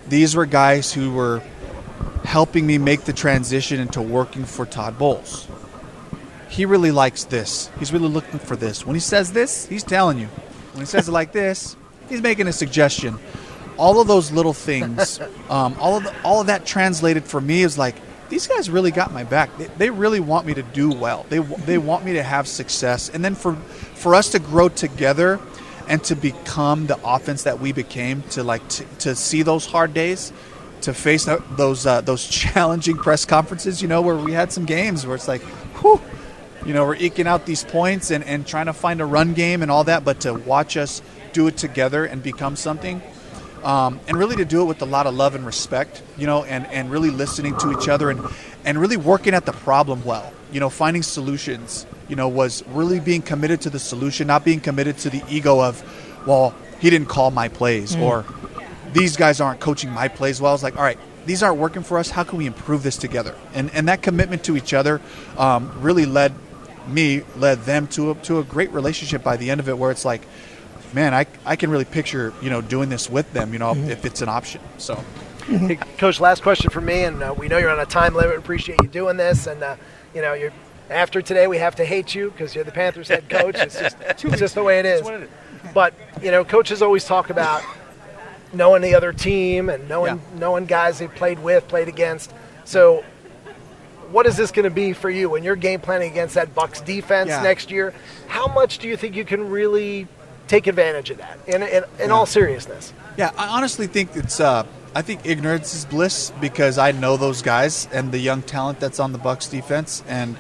these were guys who were helping me make the transition into working for Todd Bowles. He really likes this. He's really looking for this. When he says this, he's telling you. When he says it like this, he's making a suggestion. All of those little things, all of that translated for me is like, these guys really got my back. They really want me to do well. They want me to have success. And then for us to grow together and to become the offense that we became, to see those hard days, to face those challenging press conferences, where we had some games where it's like, whew, we're eking out these points and trying to find a run game and all that, but to watch us do it together and become something, and really to do it with a lot of love and respect, and really listening to each other and really working at the problem well, finding solutions, was really being committed to the solution, not being committed to the ego of, well, he didn't call my plays or these guys aren't coaching my plays well. It's like, all right, these aren't working for us. How can we improve this together? And that commitment to each other really led them to a great relationship by the end of it, where it's like, man, I can really picture, doing this with them, if it's an option. So, Hey, Coach, last question for me, and we know you're on a time limit. Appreciate you doing this, and you're after today we have to hate you because you're the Panthers head coach. It's just the way it is. But coaches always talk about knowing the other team and knowing guys they played with, played against. So, what is this going to be for you when you're game planning against that Bucs defense next year? How much do you think you can really take advantage of that in all seriousness? Yeah, I honestly think it's I think ignorance is bliss, because I know those guys and the young talent that's on the Bucs defense, and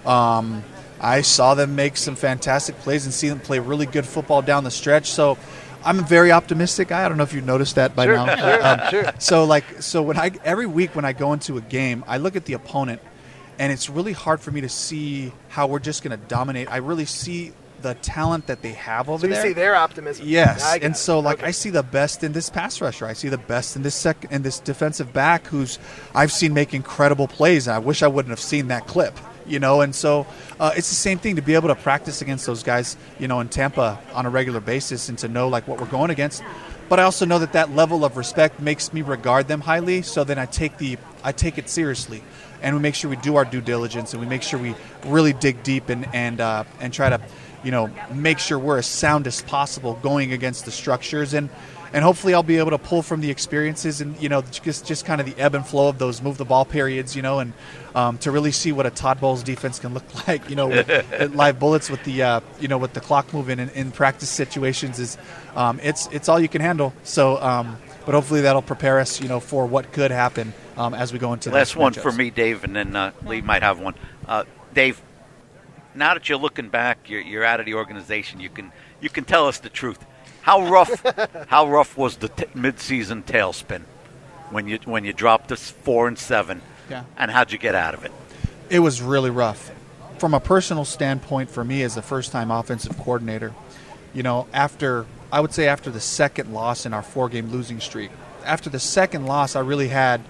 I saw them make some fantastic plays and see them play really good football down the stretch. So I'm very optimistic. I don't know if you've noticed that by now. Sure. So when every week when I go into a game, I look at the opponent, and it's really hard for me to see how we're just going to dominate. I really see the talent that they have over there. So you see their optimism. Yes, and so I see the best in this pass rusher. I see the best in this defensive back who's I've seen make incredible plays. And I wish I wouldn't have seen that clip. And so it's the same thing to be able to practice against those guys, in Tampa on a regular basis, and to know what we're going against. But I also know that level of respect makes me regard them highly. So then I take it seriously, and we make sure we do our due diligence, and we make sure we really dig deep and try to, make sure we're as sound as possible going against the structures. And hopefully I'll be able to pull from the experiences and, just kind of the ebb and flow of those move the ball periods, and to really see what a Todd Bowles defense can look like, with live bullets with the, with the clock moving in practice situations is it's all you can handle. So, but hopefully that'll prepare us, for what could happen as we go into the last one for me, Dave, and then Lee might have one. Dave, now that you're looking back, you're out of the organization. You can tell us the truth. How rough was the mid-season tailspin when you dropped us 4-7? Yeah. And how'd you get out of it? It was really rough. From a personal standpoint, for me as a first-time offensive coordinator, after the second loss in our 4-game losing streak, after the second loss, I really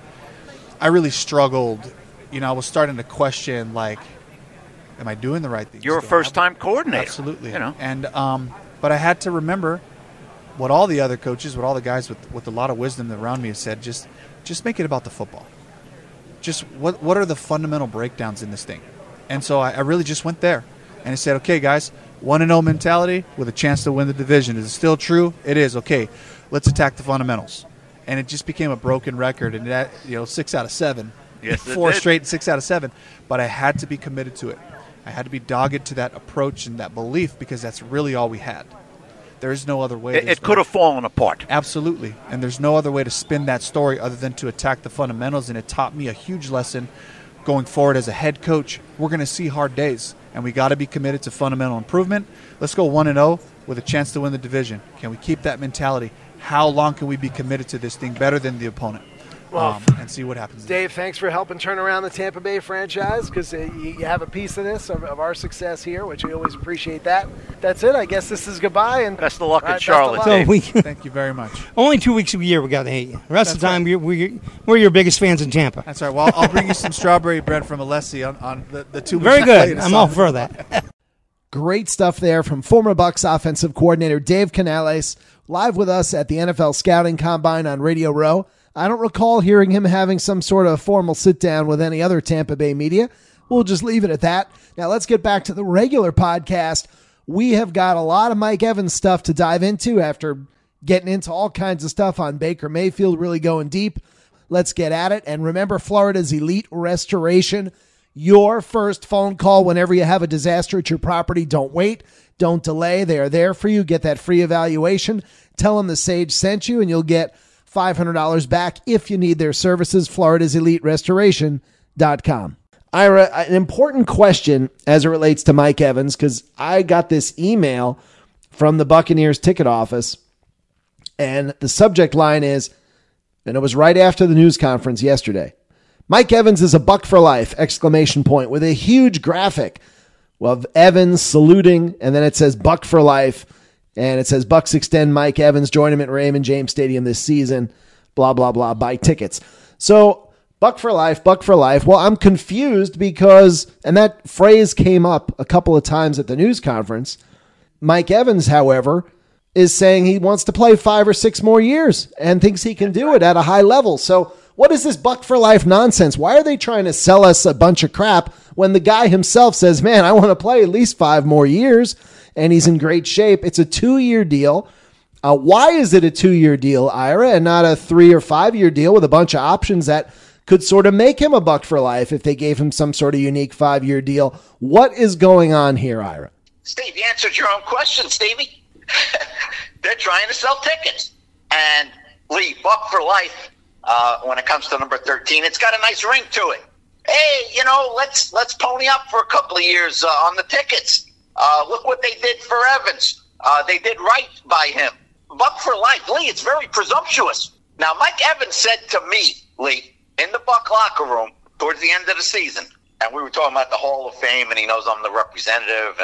struggled. I was starting to question, am I doing the right thing? You're a first-time coordinator. Absolutely. And but I had to remember what all the other coaches, what all the guys with a lot of wisdom around me have said, just make it about the football. Just what are the fundamental breakdowns in this thing? And so I really just went there. And I said, okay, guys, 1-0 mentality with a chance to win the division. Is it still true? It is. Okay, let's attack the fundamentals. And it just became a broken record. And that, 6 out of 7. Yes, 4 straight, 6 out of 7. But I had to be committed to it. I had to be dogged to that approach and that belief, because that's really all we had. There is no other way. It could have fallen apart. Absolutely. And there's no other way to spin that story other than to attack the fundamentals. And it taught me a huge lesson going forward as a head coach. We're going to see hard days, and we got to be committed to fundamental improvement. Let's go 1-0 with a chance to win the division. Can we keep that mentality? How long can we be committed to this thing better than the opponent? And see what happens. Dave, thanks for helping turn around the Tampa Bay franchise, because you have a piece of this, of our success here, which we always appreciate that. That's it. I guess this is goodbye. And best of luck in Charlotte, Dave. Thank you very much. Only 2 weeks a year we got to hate you. The rest of the time, we're your biggest fans in Tampa. That's right. Well, I'll bring you some strawberry bread from Alessi on the 2 weeks. Very good. I'm all for that. Great stuff there from former Bucs offensive coordinator Dave Canales, live with us at the NFL Scouting Combine on Radio Row. I don't recall hearing him having some sort of formal sit-down with any other Tampa Bay media. We'll just leave it at that. Now let's get back to the regular podcast. We have got a lot of Mike Evans stuff to dive into after getting into all kinds of stuff on Baker Mayfield, really going deep. Let's get at it. And remember, Florida's Elite Restoration, your first phone call whenever you have a disaster at your property. Don't wait. Don't delay. They are there for you. Get that free evaluation. Tell them the Sage sent you, and you'll get $500 back if you need their services. FloridasEliteRestoration.com. Ira, an important question as it relates to Mike Evans, because I got this email from the Buccaneers ticket office, and the subject line is, and it was right after the news conference yesterday, Mike Evans is a Buck for life, ! With a huge graphic of Evans saluting, and then it says Buck for life, and it says Bucks extend Mike Evans, join him at Raymond James Stadium this season, blah, blah, blah, buy tickets. So Buck for life, Buck for life. Well, I'm confused because, and that phrase came up a couple of times at the news conference. Mike Evans, however, is saying he wants to play 5 or 6 more years and thinks he can do it at a high level. So what is this Buck for life nonsense? Why are they trying to sell us a bunch of crap when the guy himself says, man, I want to play at least 5 more years and he's in great shape? It's a 2-year deal. Why is it a 2-year deal, Ira, and not a 3 or 5 year deal with a bunch of options that could sort of make him a Buck for life if they gave him some sort of unique 5-year deal? What is going on here, Ira? Steve, you answered your own question, Stevie. They're trying to sell tickets. And Lee, Buck for life, when it comes to number 13, it's got a nice ring to it. Hey, let's pony up for a couple of years on the tickets. Look what they did for Evans. They did right by him. Buck for life. Lee, it's very presumptuous. Now, Mike Evans said to me, Lee, in the Buck locker room towards the end of the season, and we were talking about the Hall of Fame, and he knows I'm the representative,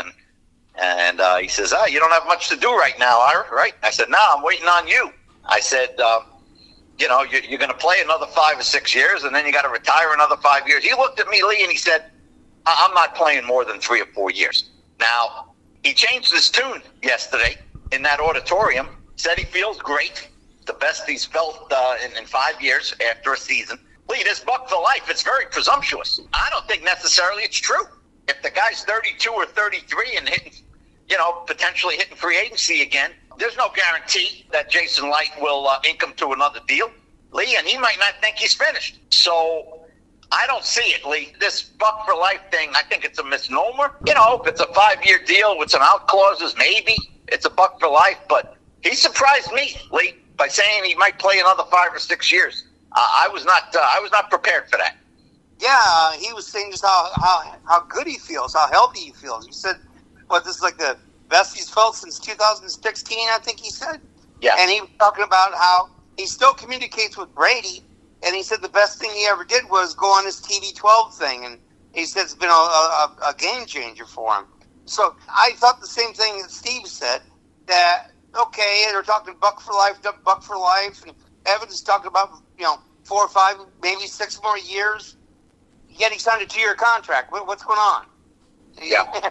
and he says, you don't have much to do right now, Ira, right? I said, no, I'm waiting on you. I said, you're going to play another 5 or 6 years, and then you got to retire another 5 years. He looked at me, Lee, and he said, I'm not playing more than 3 or 4 years. Now, he changed his tune yesterday in that auditorium, said he feels great, the best he's felt in 5 years after a season. Lee, this Buck for life, it's very presumptuous. I don't think necessarily it's true. If the guy's 32 or 33 and hitting, potentially hitting free agency again, there's no guarantee that Jason Light will ink him to another deal, Lee, and he might not think he's finished. So I don't see it, Lee. This Buck for life thing, I think it's a misnomer. If it's a 5-year deal with some out clauses, maybe it's a Buck for life, but he surprised me, Lee, by saying he might play another 5 or 6 years. I was not prepared for that. Yeah, he was saying just how good he feels, how healthy he feels. He said, this is like the best he's felt since 2016, I think he said. Yeah. And he was talking about how he still communicates with Brady, and he said the best thing he ever did was go on his TB12 thing, and he said it's been a game changer for him. So I thought the same thing that Steve said, that, okay, they're talking Buck for life, and Evans talking about, 4 or 5, maybe 6 more years. Yet he signed a 2-year contract. What's going on? Yeah.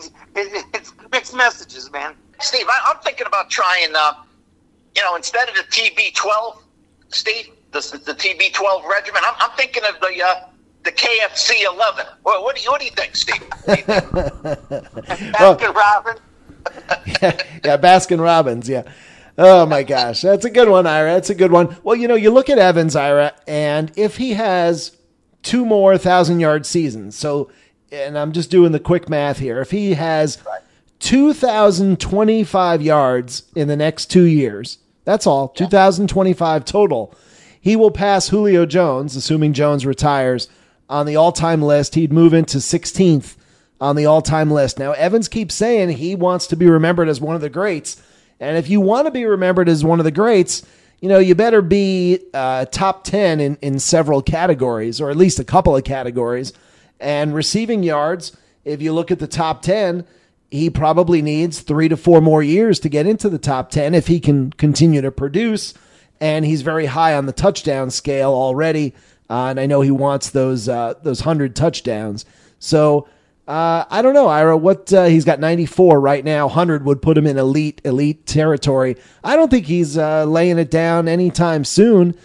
It's mixed messages, man. Steve, I'm thinking about trying, instead of the TB12, Steve, the TB12 regimen, I'm thinking of the KFC 11. Well, what do you think, Steve? Baskin Robbins. Yeah, Baskin Robbins, yeah. Oh, my gosh. That's a good one, Ira. That's a good one. Well, you look at Evans, Ira, and if he has 2 more 1,000-yard seasons, so, and I'm just doing the quick math here, if he has 2,025 yards in the next 2 years, that's all, 2,025 total, he will pass Julio Jones, assuming Jones retires, on the all-time list. He'd move into 16th on the all-time list. Now, Evans keeps saying he wants to be remembered as one of the greats. And if you want to be remembered as one of the greats, you better be top 10 in several categories, or at least a couple of categories. And receiving yards, if you look at the top 10, he probably needs 3 to 4 more years to get into the top 10 if he can continue to produce. And he's very high on the touchdown scale already. And I know he wants those 100 touchdowns. So I don't know, Ira, he's got 94 right now. 100 would put him in elite territory. I don't think he's laying it down anytime soon.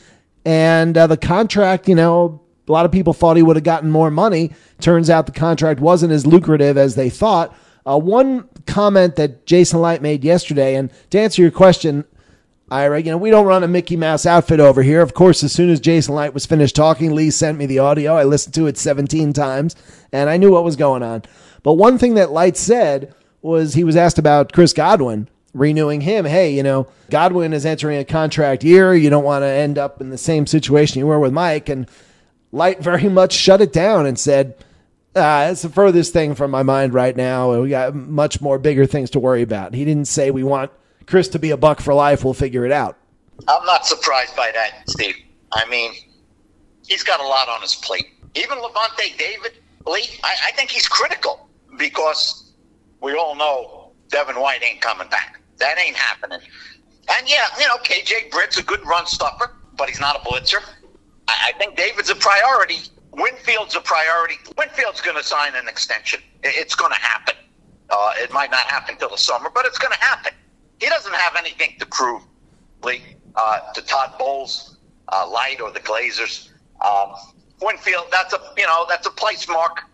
And the contract, a lot of people thought he would have gotten more money. Turns out the contract wasn't as lucrative as they thought. One comment that Jason Light made yesterday, and to answer your question, Ira, we don't run a Mickey Mouse outfit over here. Of course, as soon as Jason Light was finished talking, Lee sent me the audio. I listened to it 17 times, and I knew what was going on. But one thing that Light said was he was asked about Chris Godwin, renewing him. Hey, Godwin is entering a contract year. You don't want to end up in the same situation you were with Mike. And Light very much shut it down and said, it's the furthest thing from my mind right now. We got much more bigger things to worry about. He didn't say we want Chris to be a Buck for life. We'll figure it out. I'm not surprised by that, Steve. I mean, he's got a lot on his plate. Even Levante David, Lee, I think he's critical because we all know Devin White ain't coming back. That ain't happening. And yeah, KJ Britt's a good run stuffer, but he's not a blitzer. I think David's a priority. Winfield's a priority. Winfield's going to sign an extension. It's going to happen. It might not happen till the summer, but it's going to happen. He doesn't have anything to prove, Lee, to Todd Bowles, Light, or the Glazers. Winfield, that's a place mark.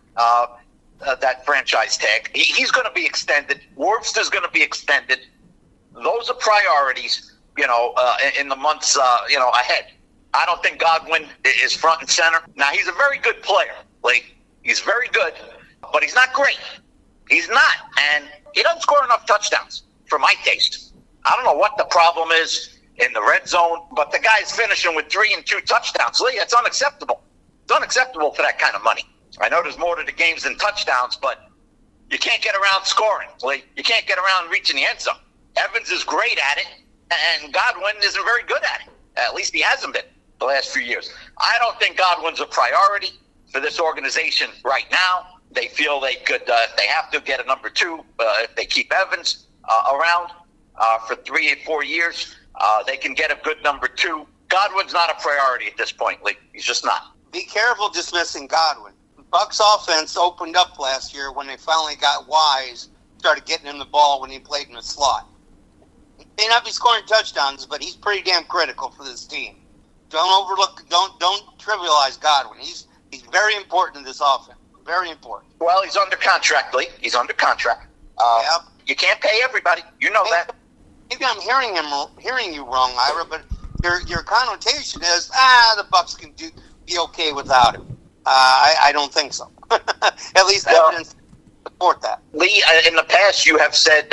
That franchise tag. He's going to be extended. Warbster's going to be extended. Those are priorities, in the months, ahead. I don't think Godwin is front and center. Now, he's a very good player, Lee. He's very good, but he's not great. He's not, and he doesn't score enough touchdowns for my taste. I don't know what the problem is in the red zone, but the guy's finishing with 3 and 2 touchdowns. Lee, it's unacceptable. It's unacceptable for that kind of money. I know there's more to the games than touchdowns, but you can't get around scoring, Lee. You can't get around reaching the end zone. Evans is great at it, and Godwin isn't very good at it. At least he hasn't been the last few years. I don't think Godwin's a priority for this organization right now. They feel they could, if they have to, get a number 2. If they keep Evans around for 3 or 4 years, they can get a good number 2. Godwin's not a priority at this point, Lee. He's just not. Be careful dismissing Godwin. Bucks offense opened up last year when they finally got wise, started getting him the ball when he played in the slot. He may not be scoring touchdowns, but he's pretty damn critical for this team. Don't trivialize Godwin. He's very important in this offense. Very important. Well, he's under contract, Lee. He's under contract. Yep. You can't pay everybody. You know that. Maybe I'm hearing you wrong, Ira, but your connotation is the Bucks can be okay without him. I don't think so. At least evidence support that. Lee, in the past, you have said,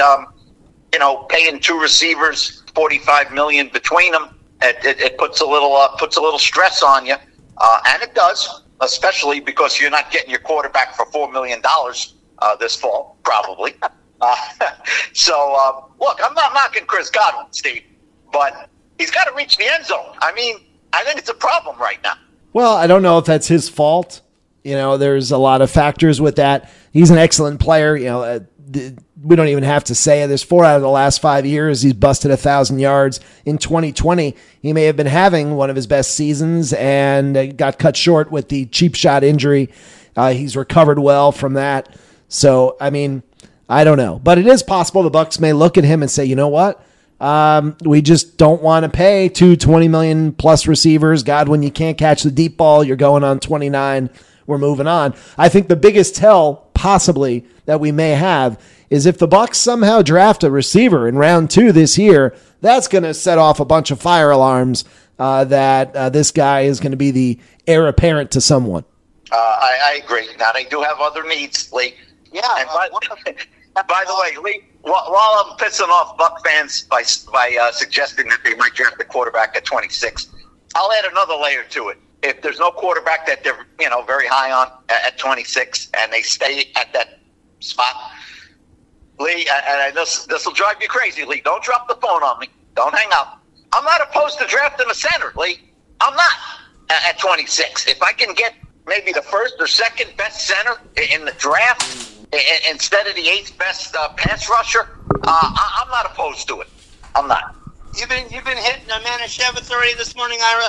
paying 2 receivers, $45 million between them, it puts a little stress on you, and it does, especially because you're not getting your quarterback for $4 million this fall, probably. So, look, I'm not knocking Chris Godwin, Steve, but he's got to reach the end zone. I mean, I think it's a problem right now. Well, I don't know if that's his fault. There's a lot of factors with that. He's an excellent player. We don't even have to say it. There's 4 out of the last 5 years he's busted 1,000 yards. In 2020, he may have been having one of his best seasons and got cut short with the cheap shot injury. He's recovered well from that. So, I mean, I don't know. But it is possible the Bucs may look at him and say, you know what? We just don't want to pay 2 $20 million plus receivers. Godwin, you can't catch the deep ball. You're going on 29. We're moving on. I think the biggest tell possibly that we may have is if the Bucs somehow draft a receiver in round 2 this year, that's going to set off a bunch of fire alarms that this guy is going to be the heir apparent to someone. I agree. Now, they do have other needs, Lee. Yeah. And by the way, Lee, while I'm pissing off Buck fans by suggesting that they might draft the quarterback at 26, I'll add another layer to it. If there's no quarterback that they're very high on at 26 and they stay at that spot, Lee, and this will drive you crazy, Lee. Don't drop the phone on me. Don't hang up. I'm not opposed to drafting a center, Lee. I'm not at 26. If I can get maybe the first or second best center in the draft instead of the 8th best pass rusher, I'm not opposed to it. I'm not. You've been hitting Manischewitz already this morning, Ira?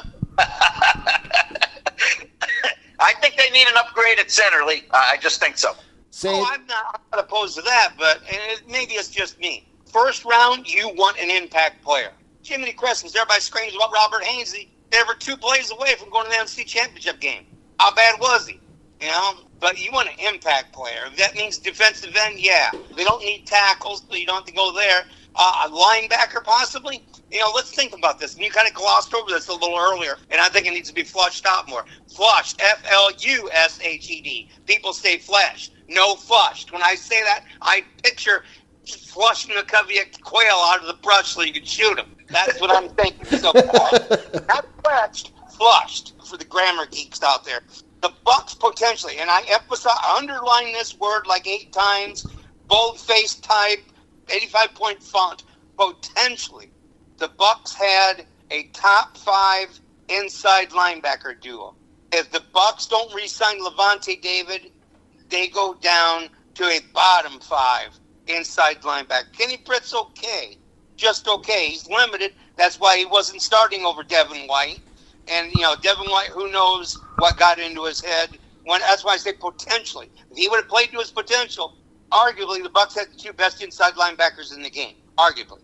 I think they need an upgrade at center, Lee. I just think so. I'm not opposed to that, but maybe it's just me. First round, you want an impact player. Jiminy Christmas, everybody screams about Robert Hainsey. They were 2 plays away from going to the NFC Championship game. How bad was he? But you want an impact player. If that means defensive end, yeah. They don't need tackles, so you don't have to go there. A linebacker, possibly. Let's think about this. And you kind of glossed over this a little earlier, and I think it needs to be flushed out more. Flushed, F-L-U-S-H-E-D. People say flesh, no flushed. When I say that, I picture flushing a covey of quail out of the brush so you can shoot him. That's what I'm thinking. So, not fleshed, flushed for the grammar geeks out there. The Bucks potentially, and I underline this word like 8 times, bold-face type, 85-point font, potentially. The Bucks had a top 5 inside linebacker duo. If the Bucks don't re-sign Levante David, they go down to a bottom 5 inside linebacker. Kenny Britt's okay, just okay. He's limited. That's why he wasn't starting over Devin White. And, Devin White, who knows what got into his head. That's why I say potentially. If he would have played to his potential, arguably the Bucks had the 2 best inside linebackers in the game. Arguably.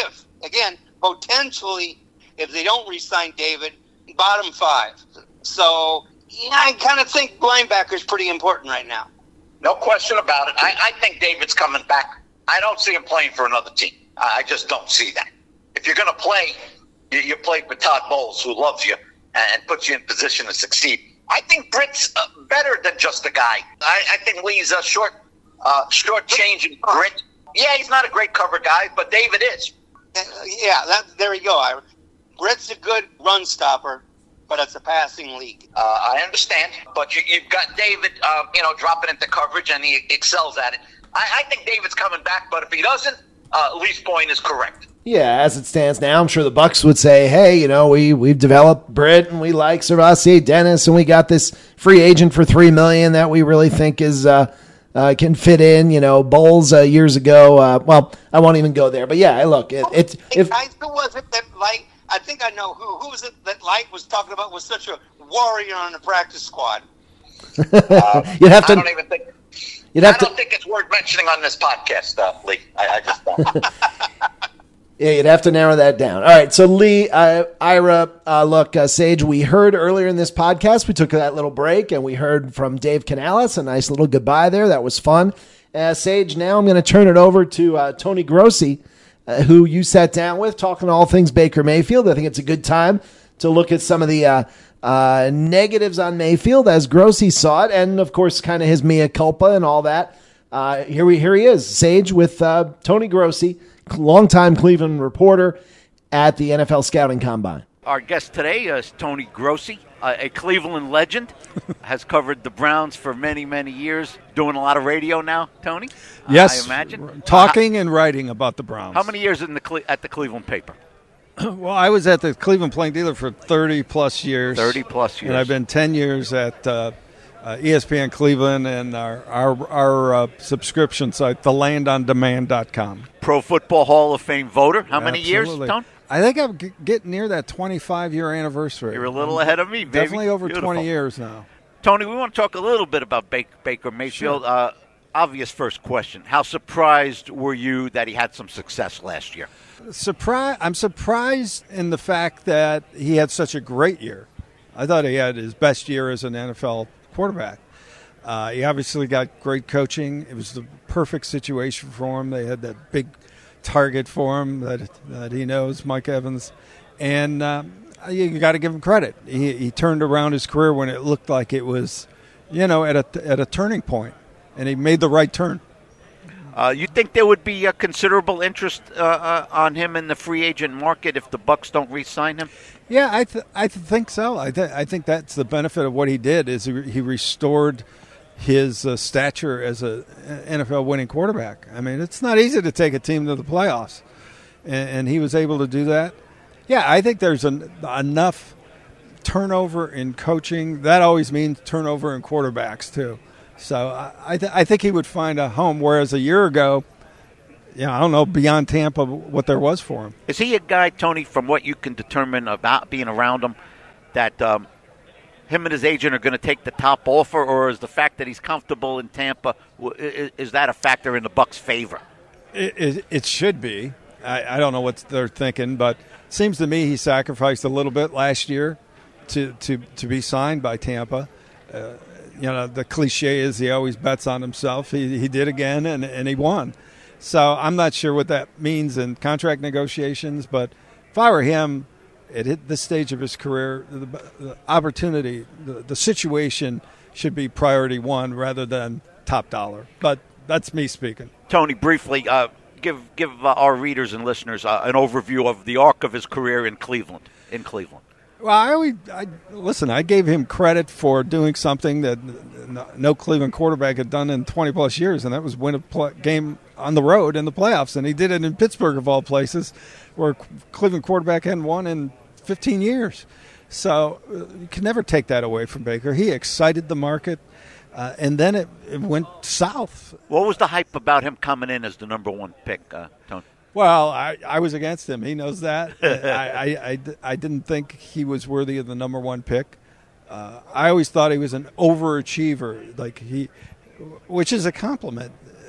Potentially, if they don't re-sign David, bottom 5. So, I kind of think linebacker is pretty important right now. No question about it. I think David's coming back. I don't see him playing for another team. I just don't see that. If you're going to play, you play with Todd Bowles, who loves you and puts you in position to succeed. I think Britt's better than just a guy. I think Lee's a short change in Britt. Yeah, he's not a great cover guy, but David is. There you go, Ira. Britt's a good run stopper, but it's a passing league. I understand, but you've got David, dropping into coverage, and he excels at it. I think David's coming back, but if he doesn't, Lee's point is correct. Yeah, as it stands now, I'm sure the Bucks would say, hey, we've developed Britt, and we like Servassier Dennis, and we got this free agent for $3 million that we really think is can fit in. Bowles years ago. I won't even go there, but yeah, look, who was it that I think I know who was it that Light was talking about was such a warrior on the practice squad. You'd have to. I don't even think. I don't think it's worth mentioning on this podcast, Lee. I just don't. Yeah, you'd have to narrow that down. All right, so Lee, Ira, look, Sage, we heard earlier in this podcast, we took that little break, and we heard from Dave Canales, a nice little goodbye there. That was fun. Sage, now I'm going to turn it over to Tony Grossi, who you sat down with, talking all things Baker Mayfield. I think it's a good time to look at some of the negatives on Mayfield as Grossi saw it, and, of course, kind of his mea culpa and all that. Here he is, Sage, with Tony Grossi, longtime Cleveland reporter at the NFL Scouting Combine. Our guest today is Tony Grossi, a Cleveland legend, has covered the Browns for many, many years, doing a lot of radio now, Tony? Yes, I imagine. Talking and writing about the Browns. How many years at the Cleveland paper? Well, I was at the Cleveland Plain Dealer for 30-plus years. 30-plus years. And I've been 10 years at ESPN Cleveland and our subscription site, thelandondemand.com. Pro Football Hall of Fame voter. How many years, Tone? I think I'm getting near that 25-year anniversary. You're a little ahead of me, baby. Definitely over Beautiful. 20 years now. Tony, we want to talk a little bit about Baker Mayfield. Sure. Obvious first question. How surprised were you that he had some success last year? I'm surprised in the fact that he had such a great year. I thought he had his best year as an NFL quarterback. He obviously got great coaching. It was the perfect situation for him. They had that big target for him that he knows, Mike Evans. And you got to give him credit. He turned around his career when it looked like it was, at a turning point. And he made the right turn. You think there would be a considerable interest on him in the free agent market if the Bucks don't re-sign him? Yeah, I think so. I think that's the benefit of what he did is he restored his stature as a NFL winning quarterback. I mean, it's not easy to take a team to the playoffs, and he was able to do that. Yeah, I think there's enough turnover in coaching. That always means turnover in quarterbacks too. So I think he would find a home, whereas a year ago, I don't know, beyond Tampa, what there was for him. Is he a guy, Tony, from what you can determine about being around him, that him and his agent are going to take the top offer, or is the fact that he's comfortable in Tampa, is that a factor in the Bucs' favor? It should be. I don't know what they're thinking, but it seems to me he sacrificed a little bit last year to be signed by Tampa. The cliche is he always bets on himself. He did again, and he won. So I'm not sure what that means in contract negotiations, but if I were him at this stage of his career, the opportunity, the situation should be priority one rather than top dollar. But that's me speaking. Tony, briefly, give our readers and listeners an overview of the arc of his career in Cleveland. Well, I gave him credit for doing something that no Cleveland quarterback had done in 20-plus years, and that was win a game on the road in the playoffs. And he did it in Pittsburgh, of all places, where Cleveland quarterback hadn't won in 15 years. So you can never take that away from Baker. He excited the market, and then it went south. What was the hype about him coming in as the number one pick, Tony? Well, I was against him. He knows that. I didn't think he was worthy of the number one pick. I always thought he was an overachiever, which is a compliment.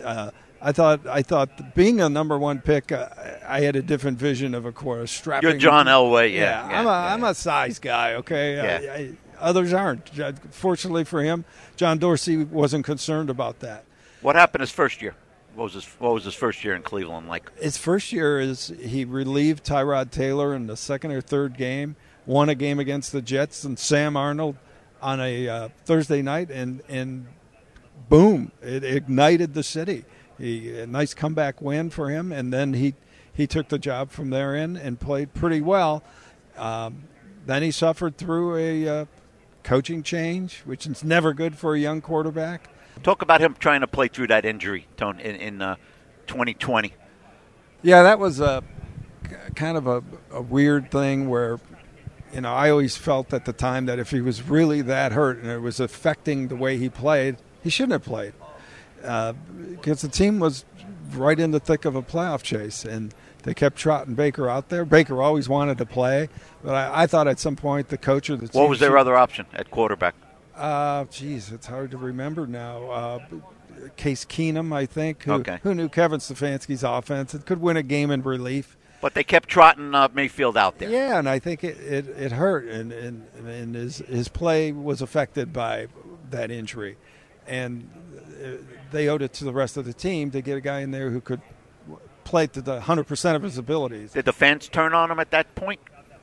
I thought being a number one pick, I had a different vision of a strapping. You're John Elway, I'm a size guy. Okay, others aren't. Fortunately for him, John Dorsey wasn't concerned about that. What happened his first year? What was his first year in Cleveland like? His first year is he relieved Tyrod Taylor in the second or third game, won a game against the Jets and Sam Arnold on a Thursday night, and boom, it ignited the city. A nice comeback win for him, and then he took the job from there and played pretty well. Then he suffered through a coaching change, which is never good for a young quarterback. Talk about him trying to play through that injury, Tony, in 2020. Yeah, that was kind of a weird thing where, I always felt at the time that if he was really that hurt and it was affecting the way he played, he shouldn't have played. Because the team was right in the thick of a playoff chase, and they kept trotting Baker out there. Baker always wanted to play, but I thought at some point the coach or the team. What was their other option at quarterback? It's hard to remember now. Case Keenum, I think, who knew Kevin Stefanski's offense and could win a game in relief. But they kept trotting Mayfield out there. Yeah, and I think it hurt, and his play was affected by that injury. And they owed it to the rest of the team to get a guy in there who could play to the 100% of his abilities. Did the fans turn on him at that point?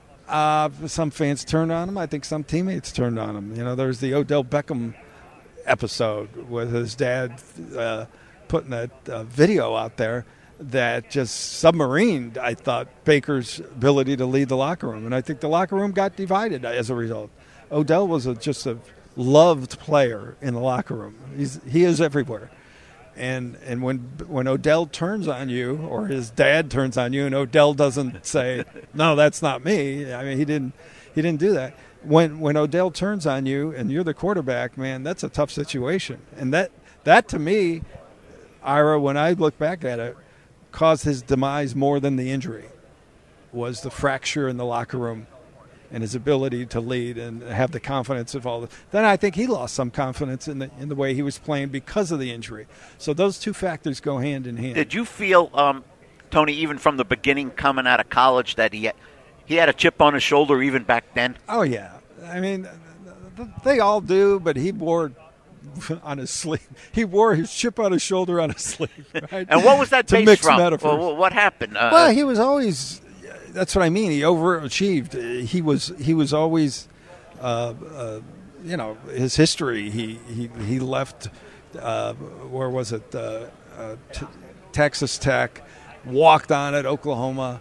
Some fans turned on him. I think some teammates turned on him. There's the Odell Beckham episode with his dad putting that video out there that just submarined, I thought, Baker's ability to lead the locker room. And I think the locker room got divided as a result. Odell was just a loved player in the locker room. He is everywhere. And when Odell turns on you, or his dad turns on you, and Odell doesn't say, "No, that's not me." I mean, he didn't do that. When Odell turns on you and you're the quarterback, man, that's a tough situation. And that to me, Ira, when I look back at it, caused his demise more than the injury. Was the fracture in the locker room and his ability to lead and have the confidence of all. Then I think he lost some confidence in the way he was playing because of the injury. So those two factors go hand in hand. Did you feel, Tony, even from the beginning coming out of college, that he had a chip on his shoulder even back then? Oh, yeah. I mean, they all do, but he wore on his sleeve. He wore his chip on his shoulder on his sleeve. Right? And what was that based from? Well, what happened? Well, he was always... That's what I mean. He overachieved. He was always, his history. He left. Where was it? Texas Tech, walked on at Oklahoma,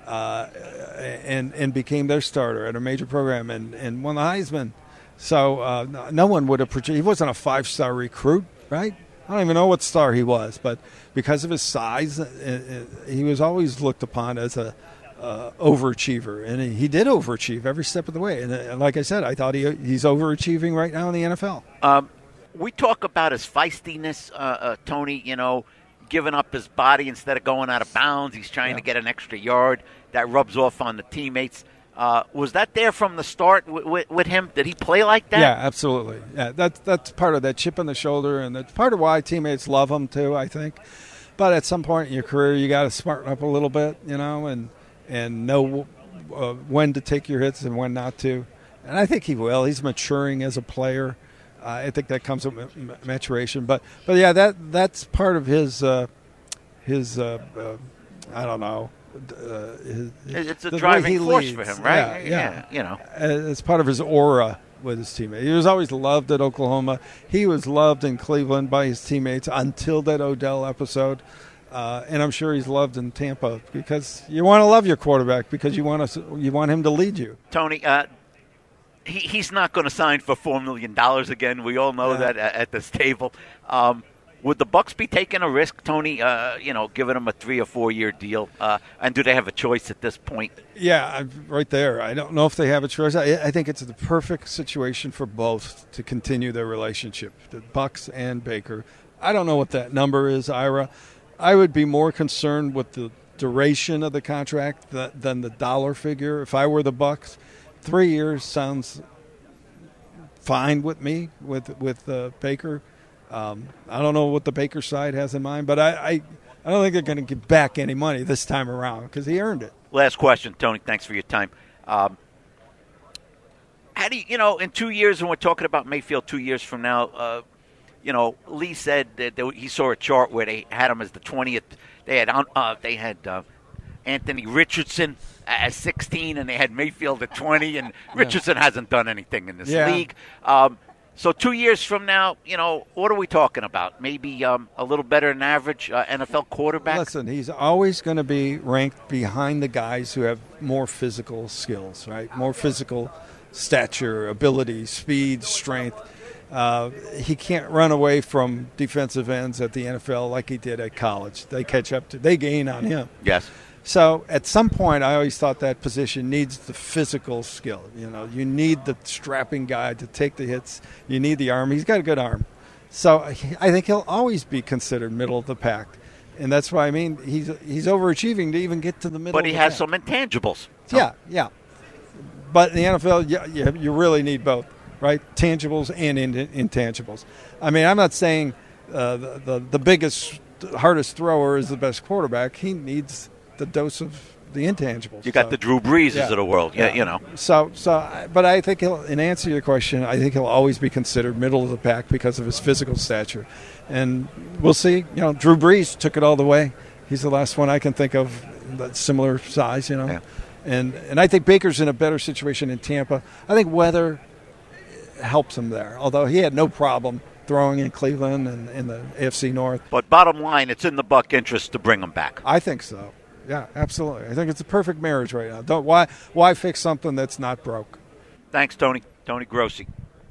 and became their starter at a major program and won the Heisman. So no one would have projected. He wasn't a 5-star recruit, right? I don't even know what star he was, but because of his size, he was always looked upon as a overachiever, and he did overachieve every step of the way. And like I said, I thought he's overachieving right now in the NFL. We talk about his feistiness, Tony, giving up his body instead of going out of bounds. He's trying to get an extra yard. That rubs off on the teammates. Was that there from the start with him? Did he play like that? Yeah, absolutely. Yeah, that's part of that chip on the shoulder, and that's part of why teammates love him too, I think. But at some point in your career, you got to smarten up a little bit, and know when to take your hits and when not to. And I think he will. He's maturing as a player. I think that comes with maturation. But yeah, that's part of his I don't know. It's a driving force for him, right? Yeah. It's part of his aura with his teammates. He was always loved at Oklahoma. He was loved in Cleveland by his teammates until that Odell episode. And I'm sure he's loved in Tampa because you want to love your quarterback because you want him to lead you. Tony, he's not going to sign for $4 million again. We all know that at this table. Would the Bucs be taking a risk, Tony? Giving him a 3 or 4 year deal, and do they have a choice at this point? Yeah, right there. I don't know if they have a choice. I think it's the perfect situation for both to continue their relationship, the Bucs and Baker. I don't know what that number is, Ira. I would be more concerned with the duration of the contract than the dollar figure. If I were the Bucs, 3 years sounds fine with me with Baker. I don't know what the Baker side has in mind, but I don't think they're going to get back any money this time around because he earned it. Last question, Tony. Thanks for your time. How do you, in 2 years, when we're talking about Mayfield 2 years from now, Lee said that he saw a chart where they had him as the 20th. They had Anthony Richardson at 16, and they had Mayfield at 20, and Richardson hasn't done anything in this league. So 2 years from now, what are we talking about? Maybe a little better than average NFL quarterback? Listen, he's always going to be ranked behind the guys who have more physical skills, right? More physical stature, ability, speed, strength. He can't run away from defensive ends at the NFL like he did at college. They gain on him. Yes. So at some point, I always thought that position needs the physical skill. You need the strapping guy to take the hits. You need the arm. He's got a good arm. So I think he'll always be considered middle of the pack. And that's why, he's overachieving to even get to the middle of the pack. But he has some intangibles. So. Yeah. But in the NFL, you really need both, right? Tangibles and intangibles. I'm not saying the biggest, hardest thrower is the best quarterback. He needs the dose of the intangibles. You got the Drew Breeses of the world, But I think in answer to your question, I think he'll always be considered middle of the pack because of his physical stature. And we'll see. Drew Brees took it all the way. He's the last one I can think of that's similar size, And I think Baker's in a better situation in Tampa. I think weather helps him there, although he had no problem throwing in Cleveland and in the AFC North. But bottom line, it's in the Buck interest to bring him back. I think so. Yeah, absolutely. I think it's a perfect marriage right now. Why fix something that's not broke? Thanks, Tony. Tony Grossi.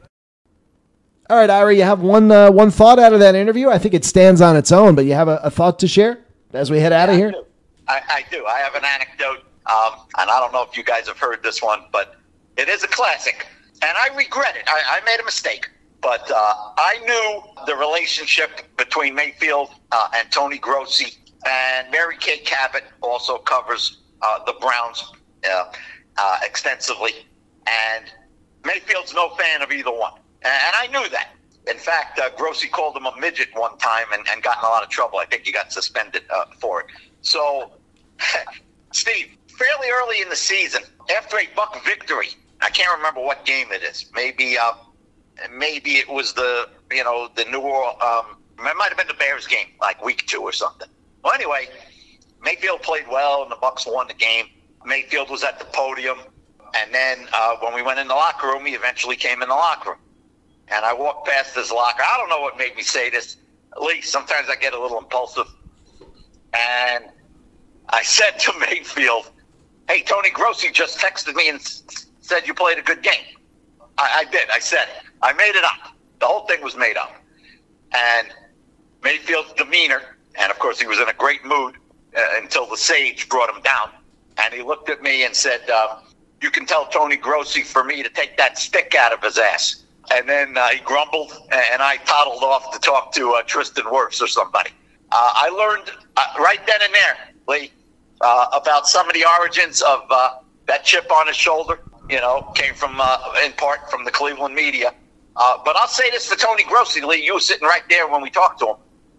All right, Ira, you have one thought out of that interview. I think it stands on its own, but you have a thought to share as we head out of here? I do. I have an anecdote, and I don't know if you guys have heard this one, but it is a classic, and I regret it. I made a mistake, but I knew the relationship between Mayfield and Tony Grossi. And Mary Kay Cabot also covers the Browns extensively. And Mayfield's no fan of either one. And I knew that. In fact, Grossi called him a midget one time and got in a lot of trouble. I think he got suspended for it. So, Steve, fairly early in the season, after a Buck victory, I can't remember what game it is. Maybe it was the New Orleans, it might have been the Bears game, like week 2 or something. Well, anyway, Mayfield played well, and the Bucs won the game. Mayfield was at the podium, and then when we went in the locker room, he eventually came in the locker room. And I walked past his locker. I don't know what made me say this. At least sometimes I get a little impulsive. And I said to Mayfield, "Hey, Tony Grossi just texted me and said you played a good game." I did. I said it. I made it up. The whole thing was made up. And Mayfield's demeanor, and of course he was in a great mood until the sage brought him down. And he looked at me and said, "You can tell Tony Grossi for me to take that stick out of his ass." And then he grumbled, and I toddled off to talk to Tristan Wirfs or somebody. I learned right then and there, Lee, about some of the origins of that chip on his shoulder. Came from in part from the Cleveland media. But I'll say this for Tony Grossi, Lee. You were sitting right there when we talked to him.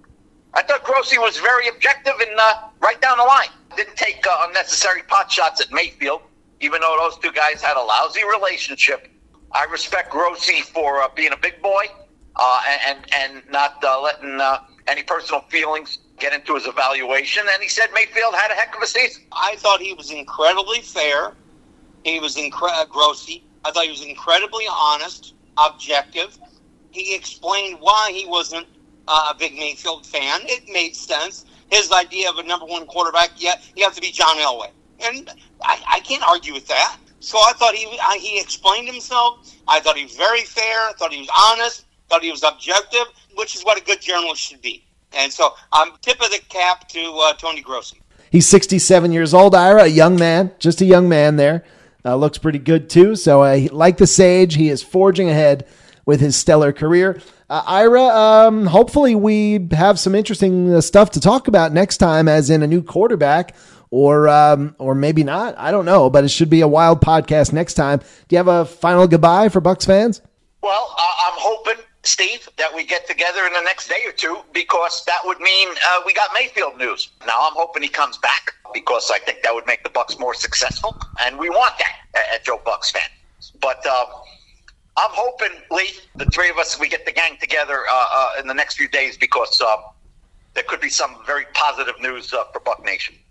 I thought Grossi was very objective and right down the line. Didn't take unnecessary pot shots at Mayfield, even though those two guys had a lousy relationship. I respect Grossi for being a big boy and not letting any personal feelings get into his evaluation. And he said Mayfield had a heck of a season. I thought he was incredibly fair. He was Grossi. I thought he was incredibly honest, objective. He explained why he wasn't a big Mayfield fan. It made sense. His idea of a number one quarterback, you have to be John Elway. And I can't argue with that. So I thought he explained himself. I thought he was very fair. I thought he was honest. I thought he was objective, which is what a good journalist should be. And so I'm tip of the cap to Tony Grossi. He's 67 years old, Ira, a young man, just a young man there. Looks pretty good, too. So like the Sage, he is forging ahead with his stellar career. Ira, hopefully we have some interesting stuff to talk about next time, as in a new quarterback, or maybe not. I don't know, but it should be a wild podcast next time. Do you have a final goodbye for Bucs fans? Well, I'm hoping, Steve, that we get together in the next day or two, because that would mean we got Mayfield news. Now, I'm hoping he comes back, because I think that would make the Bucs more successful, and we want that at Joe Bucs fan. But I'm hoping, Lee, the three of us, we get the gang together in the next few days, because there could be some very positive news for Buck Nation.